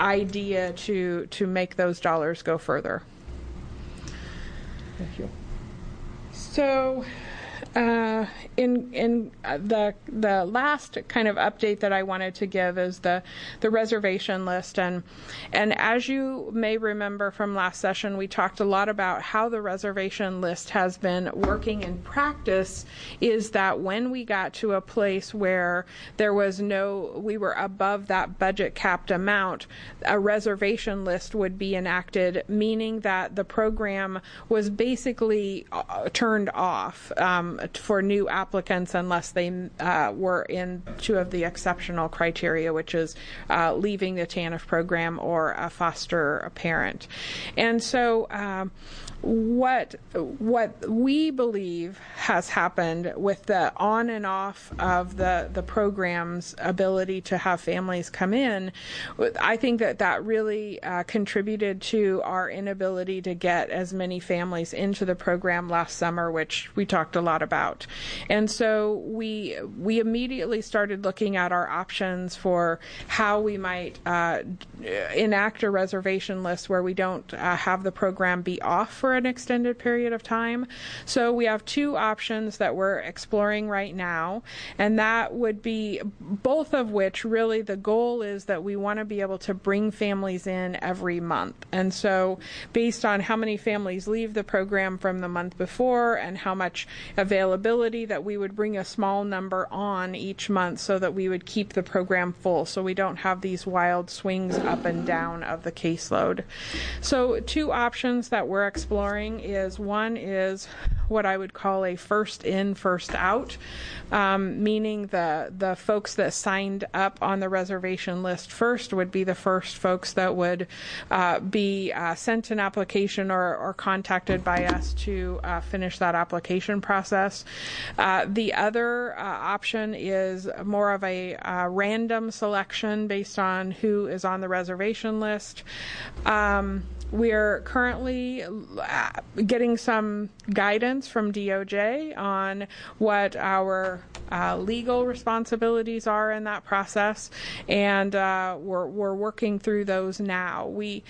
Speaker 12: idea to, to make those dollars go further.
Speaker 3: Thank you.
Speaker 12: So, uh, in in uh, the the last kind of update that I wanted to give is the the reservation list, and and as you may remember from last session, we talked a lot about how the reservation list has been working in practice. Is that when we got to a place where there was no, we were above that budget capped amount, a reservation list would be enacted, meaning that the program was basically uh, turned off um, for new applicants unless they uh, were in two of the exceptional criteria, which is uh, leaving the T A N F program or a foster parent. And so um, what what we believe has happened with the on and off of the, the program's ability to have families come in, I think that that really uh, contributed to our inability to get as many families into the program last summer, which we talked a lot about. And so we we immediately started looking at our options for how we might uh, enact a reservation list where we don't uh, have the program be off for an extended period of time. So we have two options that we're exploring right now, and that would be both of which really the goal is that we want to be able to bring families in every month. And so based on how many families leave the program from the month before and how much availability, that we would bring a small number on each month so that we would keep the program full so we don't have these wild swings up and down of the caseload. So two options that we're exploring is, one is what I would call a first in, first out, um, meaning the the folks that signed up on the reservation list first would be the first folks that would uh, be uh, sent an application or, or contacted by us to uh, finish that application process. Uh, the other uh, option is more of a uh, random selection based on who is on the reservation list. Um, We're currently getting some guidance from D O J on what our uh, legal responsibilities are in that process, and uh, we're we're working through those now. We,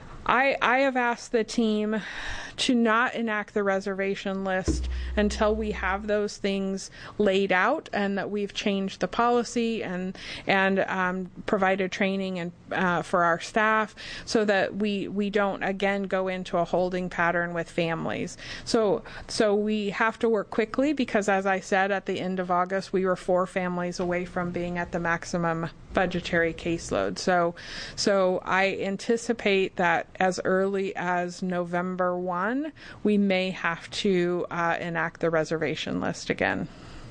Speaker 12: I I have asked the team to not enact the reservation list until we have those things laid out and that we've changed the policy and and um, provided training and uh, for our staff so that we we don't again go into a holding pattern with families. So so we have to work quickly because, as I said, at the end of August we were four families away from being at the maximum budgetary caseload. So so I anticipate that as early as November first, we may have to uh, enact the reservation list again.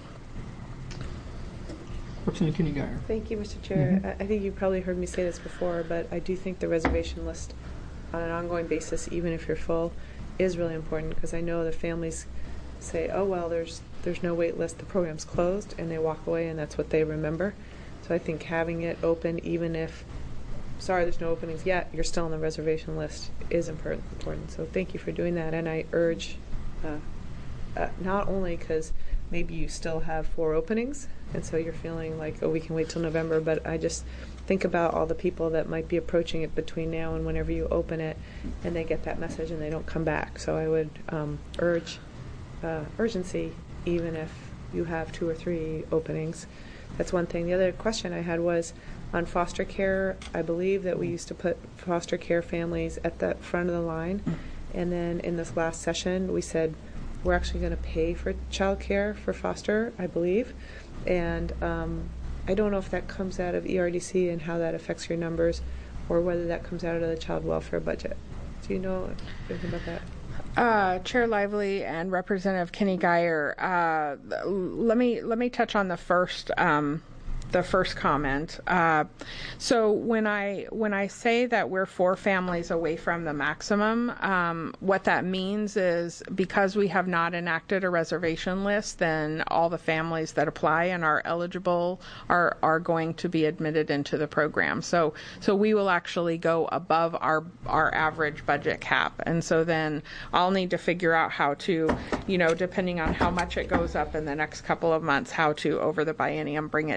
Speaker 3: Representative Kinney-Geyer.
Speaker 1: Thank you, Mister Chair.
Speaker 3: Mm-hmm.
Speaker 1: I, I think you've probably heard me say this before, but I do think the reservation list on an ongoing basis, even if you're full, is really important because I know the families say, oh, well, there's there's no wait list, the program's closed, and they walk away, and that's what they remember. So I think having it open, even if sorry, there's no openings yet, you're still on the reservation list, is important. important. So thank you for doing that. And I urge, uh, uh, not only because maybe you still have four openings, and so you're feeling like, oh, we can wait till November, but I just think about all the people that might be approaching it between now and whenever you open it, and they get that message and they don't come back. So I would um, urge uh, urgency, even if you have two or three openings. That's one thing. The other question I had was, on foster care, I believe that we used to put foster care families at the front of the line, and then in this last session we said we're actually going to pay for child care for foster, I believe, and um, I don't know if that comes out of E R D C and how that affects your numbers, or whether that comes out of the child welfare budget. Do you know anything about that?
Speaker 12: Uh, Chair Lively and Representative Kinney-Geyer, uh, let me let me touch on the first um, the first comment. Uh, so when I when I say that we're four families away from the maximum, um, what that means is because we have not enacted a reservation list, then all the families that apply and are eligible are are going to be admitted into the program. So so we will actually go above our our average budget cap, and so then I'll need to figure out how to, you know, depending on how much it goes up in the next couple of months, how to over the biennium bring it down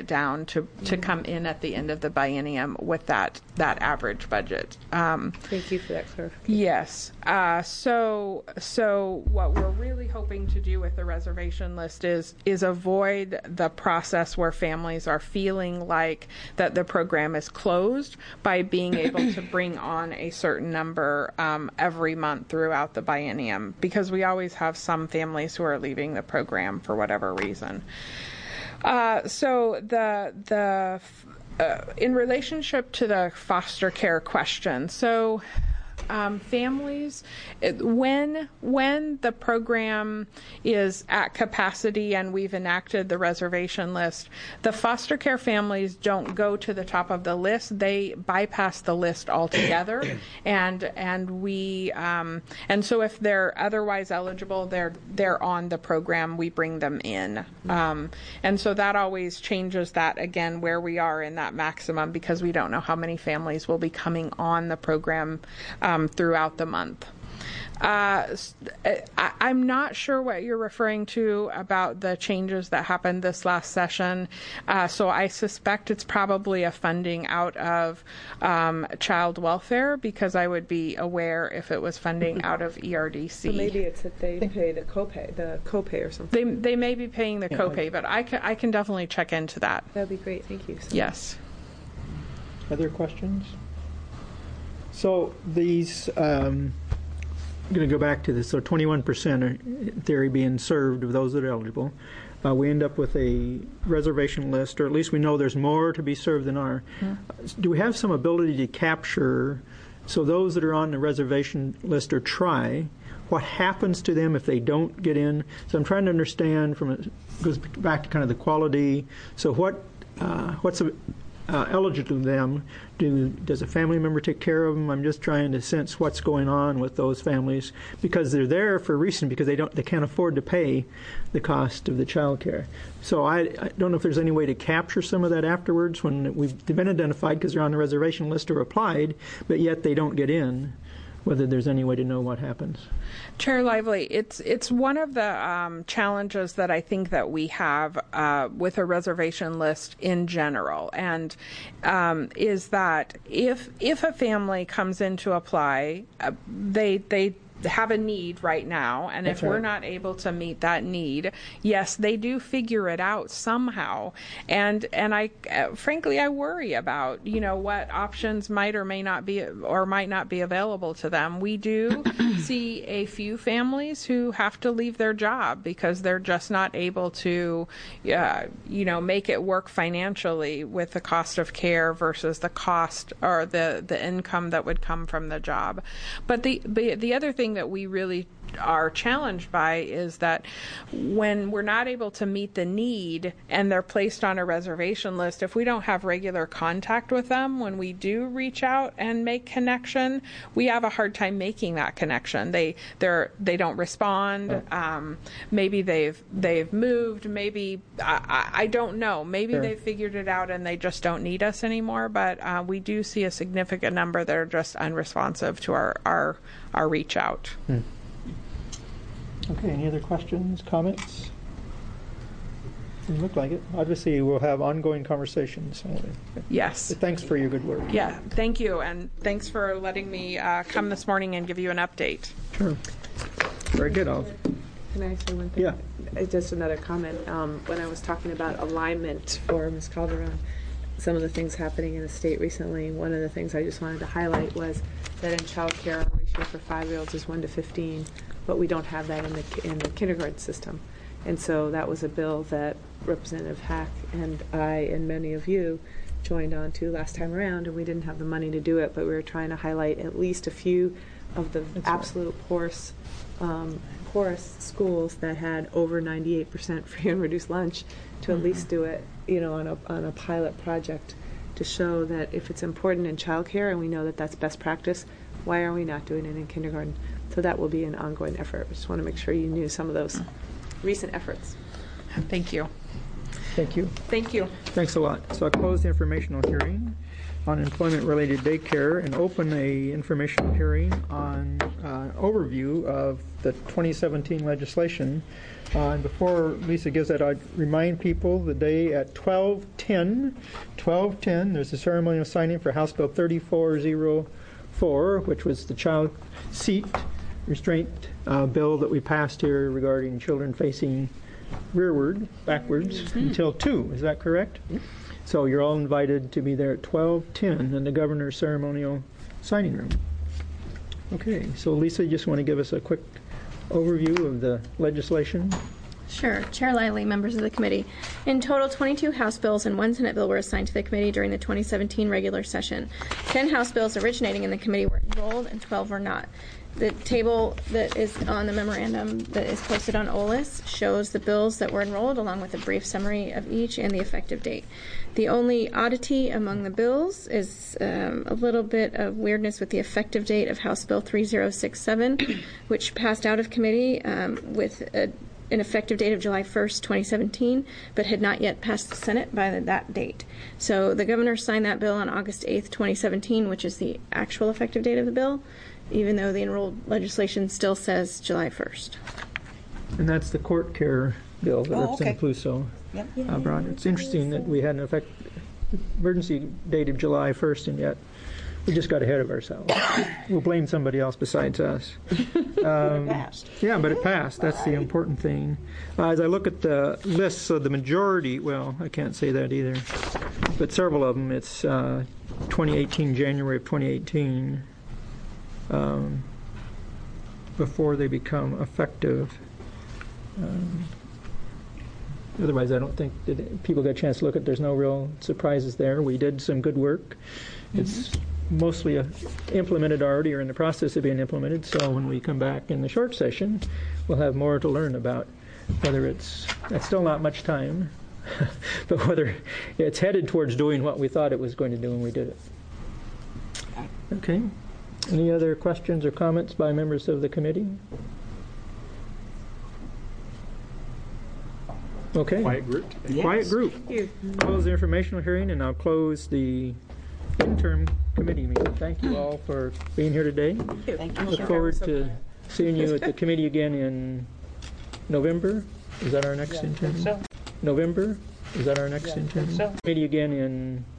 Speaker 12: to, to come in at the end of the biennium with that, that average budget. Um,
Speaker 1: Thank you for that clarification.
Speaker 12: Yes. Uh, so, so what we're really hoping to do with the reservation list is is avoid the process where families are feeling like that the program is closed by being able to bring on a certain number um, every month throughout the biennium, because we always have some families who are leaving the program for whatever reason. Uh, so the the uh, in relationship to the foster care question, so. Um, families, it, when when the program is at capacity and we've enacted the reservation list, the foster care families don't go to the top of the list. They bypass the list altogether, and and we um, and so if they're otherwise eligible, they're they're on the program. We bring them in, um, and so that always changes that again where we are in that maximum, because we don't know how many families will be coming on the program. Um, throughout the month. Uh, I, I'm not sure what you're referring to about the changes that happened this last session, uh, so I suspect it's probably a funding out of um, child welfare, because I would be aware if it was funding out of E R D C.
Speaker 1: So maybe it's that they pay the copay, the copay or something.
Speaker 12: They they may be paying the yeah, copay, but I can, I can definitely check into that.
Speaker 1: That'd be great. Thank you. So
Speaker 12: yes.
Speaker 3: Other questions? So these, um, I'm going to go back to this. So twenty-one percent are, in theory, being served of those that are eligible. Uh, we end up with a reservation list, or at least we know there's more to be served than are. Mm-hmm. Do we have some ability to capture, so those that are on the reservation list or try, what happens to them if they don't get in? So I'm trying to understand from, it goes back to kind of the quality. So what, uh, what's a, Uh, eligible to them? Do does a family member take care of them? I'm just trying to sense what's going on with those families, because they're there for a reason, because they don't they can't afford to pay the cost of the child care. So I, I don't know if there's any way to capture some of that afterwards when we've been identified because they're on the reservation list or applied, but yet they don't get in. Whether there's any way to know what happens.
Speaker 12: Chair Lively, it's it's one of the um, challenges that I think that we have uh, with a reservation list in general, and um, is that if if a family comes in to apply, uh, they they. have a need right now, and
Speaker 3: That's
Speaker 12: if we're
Speaker 3: right.
Speaker 12: not able to meet that need, yes, they do figure it out somehow. And and I uh, frankly I worry about, you know, what options might or may not be or might not be available to them. We do see a few families who have to leave their job because they're just not able to uh, you know, make it work financially with the cost of care versus the cost or the the income that would come from the job. But the the, the other thing that we really are challenged by is that when we're not able to meet the need and they're placed on a reservation list, if we don't have regular contact with them, when we do reach out and make connection, we have a hard time making that connection. They they're they don't respond. Um, maybe they've they've moved. Maybe I, I, I don't know. Maybe
Speaker 3: Sure.
Speaker 12: they've figured it out and they just don't need us anymore. But uh, we do see a significant number that are just unresponsive to our our, our reach out.
Speaker 3: Hmm. Okay, any other questions, comments? Doesn't look like it. Obviously, we'll have ongoing conversations.
Speaker 12: Yes.
Speaker 3: But thanks for your good work.
Speaker 12: Yeah, thank you, and thanks for letting me uh, come this morning and give you an update.
Speaker 3: Sure. Very good. I'll,
Speaker 1: Can I say one thing?
Speaker 3: Yeah.
Speaker 1: Uh, Just another comment. Um, when I was talking about alignment for Miz Calderon, some of the things happening in the state recently, one of the things I just wanted to highlight was that in child care, our ratio for five-year-olds is one to fifteen, but we don't have that in the in the kindergarten system. And so that was a bill that Representative Hack and I and many of you joined on to last time around, and we didn't have the money to do it, but we were trying to highlight at least a few of the
Speaker 3: That's
Speaker 1: absolute right. poorest, um, poorest schools that had over ninety-eight percent free and reduced lunch to mm-hmm. at least do it, you know, on a, on a pilot project to show that if it's important in childcare and we know that that's best practice, why are we not doing it in kindergarten? So that will be an ongoing effort. I just want to make sure you knew some of those recent efforts.
Speaker 12: Thank you.
Speaker 3: Thank you.
Speaker 12: Thank you.
Speaker 3: Thanks a lot. So I'll close the informational hearing. on employment-related daycare and open a informational hearing on uh, overview of the twenty seventeen legislation. Uh, and before Lisa gives that, I'd remind people the day at twelve ten, twelve ten, there's a ceremonial signing for House Bill thirty-four oh four, which was the child seat restraint uh, bill that we passed here regarding children facing rearward, backwards, mm-hmm. until two. Is that correct? So you're all invited to be there at twelve ten in the governor's ceremonial signing room. Okay, so Lisa, you just want to give us a quick overview of the legislation?
Speaker 7: Sure. Chair Lively, members of the committee. In total, twenty-two House bills and one Senate bill were assigned to the committee during the twenty seventeen regular session. ten House bills originating in the committee were enrolled and twelve were not. The table that is on the memorandum that is posted on O L I S shows the bills that were enrolled along with a brief summary of each and the effective date. The only oddity among the bills is um, a little bit of weirdness with the effective date of House Bill three oh six seven, which passed out of committee um, with a, an effective date of July first, twenty seventeen, but had not yet passed the Senate by the, that date. So the governor signed that bill on August eighth, twenty seventeen, which is the actual effective date of the bill, even though the enrolled legislation still says July first.
Speaker 3: And that's the court care bill that
Speaker 6: Oh,
Speaker 3: Representative
Speaker 6: okay.
Speaker 3: Pluso
Speaker 6: Yep.
Speaker 3: uh, brought. It's interesting that we had an effect, emergency date of July first, and yet we just got ahead of ourselves. We'll blame somebody else besides us. Um,
Speaker 6: It passed.
Speaker 3: Yeah, but it passed. That's the important thing. Uh, as I look at the lists of the majority, well, I can't say that either, but several of them, it's uh, twenty eighteen, January of twenty eighteen, um, before they become effective. Um, Otherwise, I don't think that people got a chance to look at. There's no real surprises there. We did some good work. It's mostly uh, implemented already or in the process of being implemented. So when we come back in the short session, we'll have more to learn about whether it's, that's still not much time, but whether it's headed towards doing what we thought it was going to do when we did it. Okay. Any other questions or comments by members of the committee? Okay.
Speaker 5: Quiet group.
Speaker 3: Yes. Quiet group. Close the informational hearing, and I'll close the interim committee meeting. Thank you all for being here today.
Speaker 6: Thank you.
Speaker 3: Look forward to seeing you at the committee again in November. Is that our next
Speaker 13: Yeah, I
Speaker 3: interim?
Speaker 13: think so.
Speaker 3: November? Is that our next
Speaker 13: Yeah, I
Speaker 3: interim?
Speaker 13: think so.
Speaker 3: Committee again in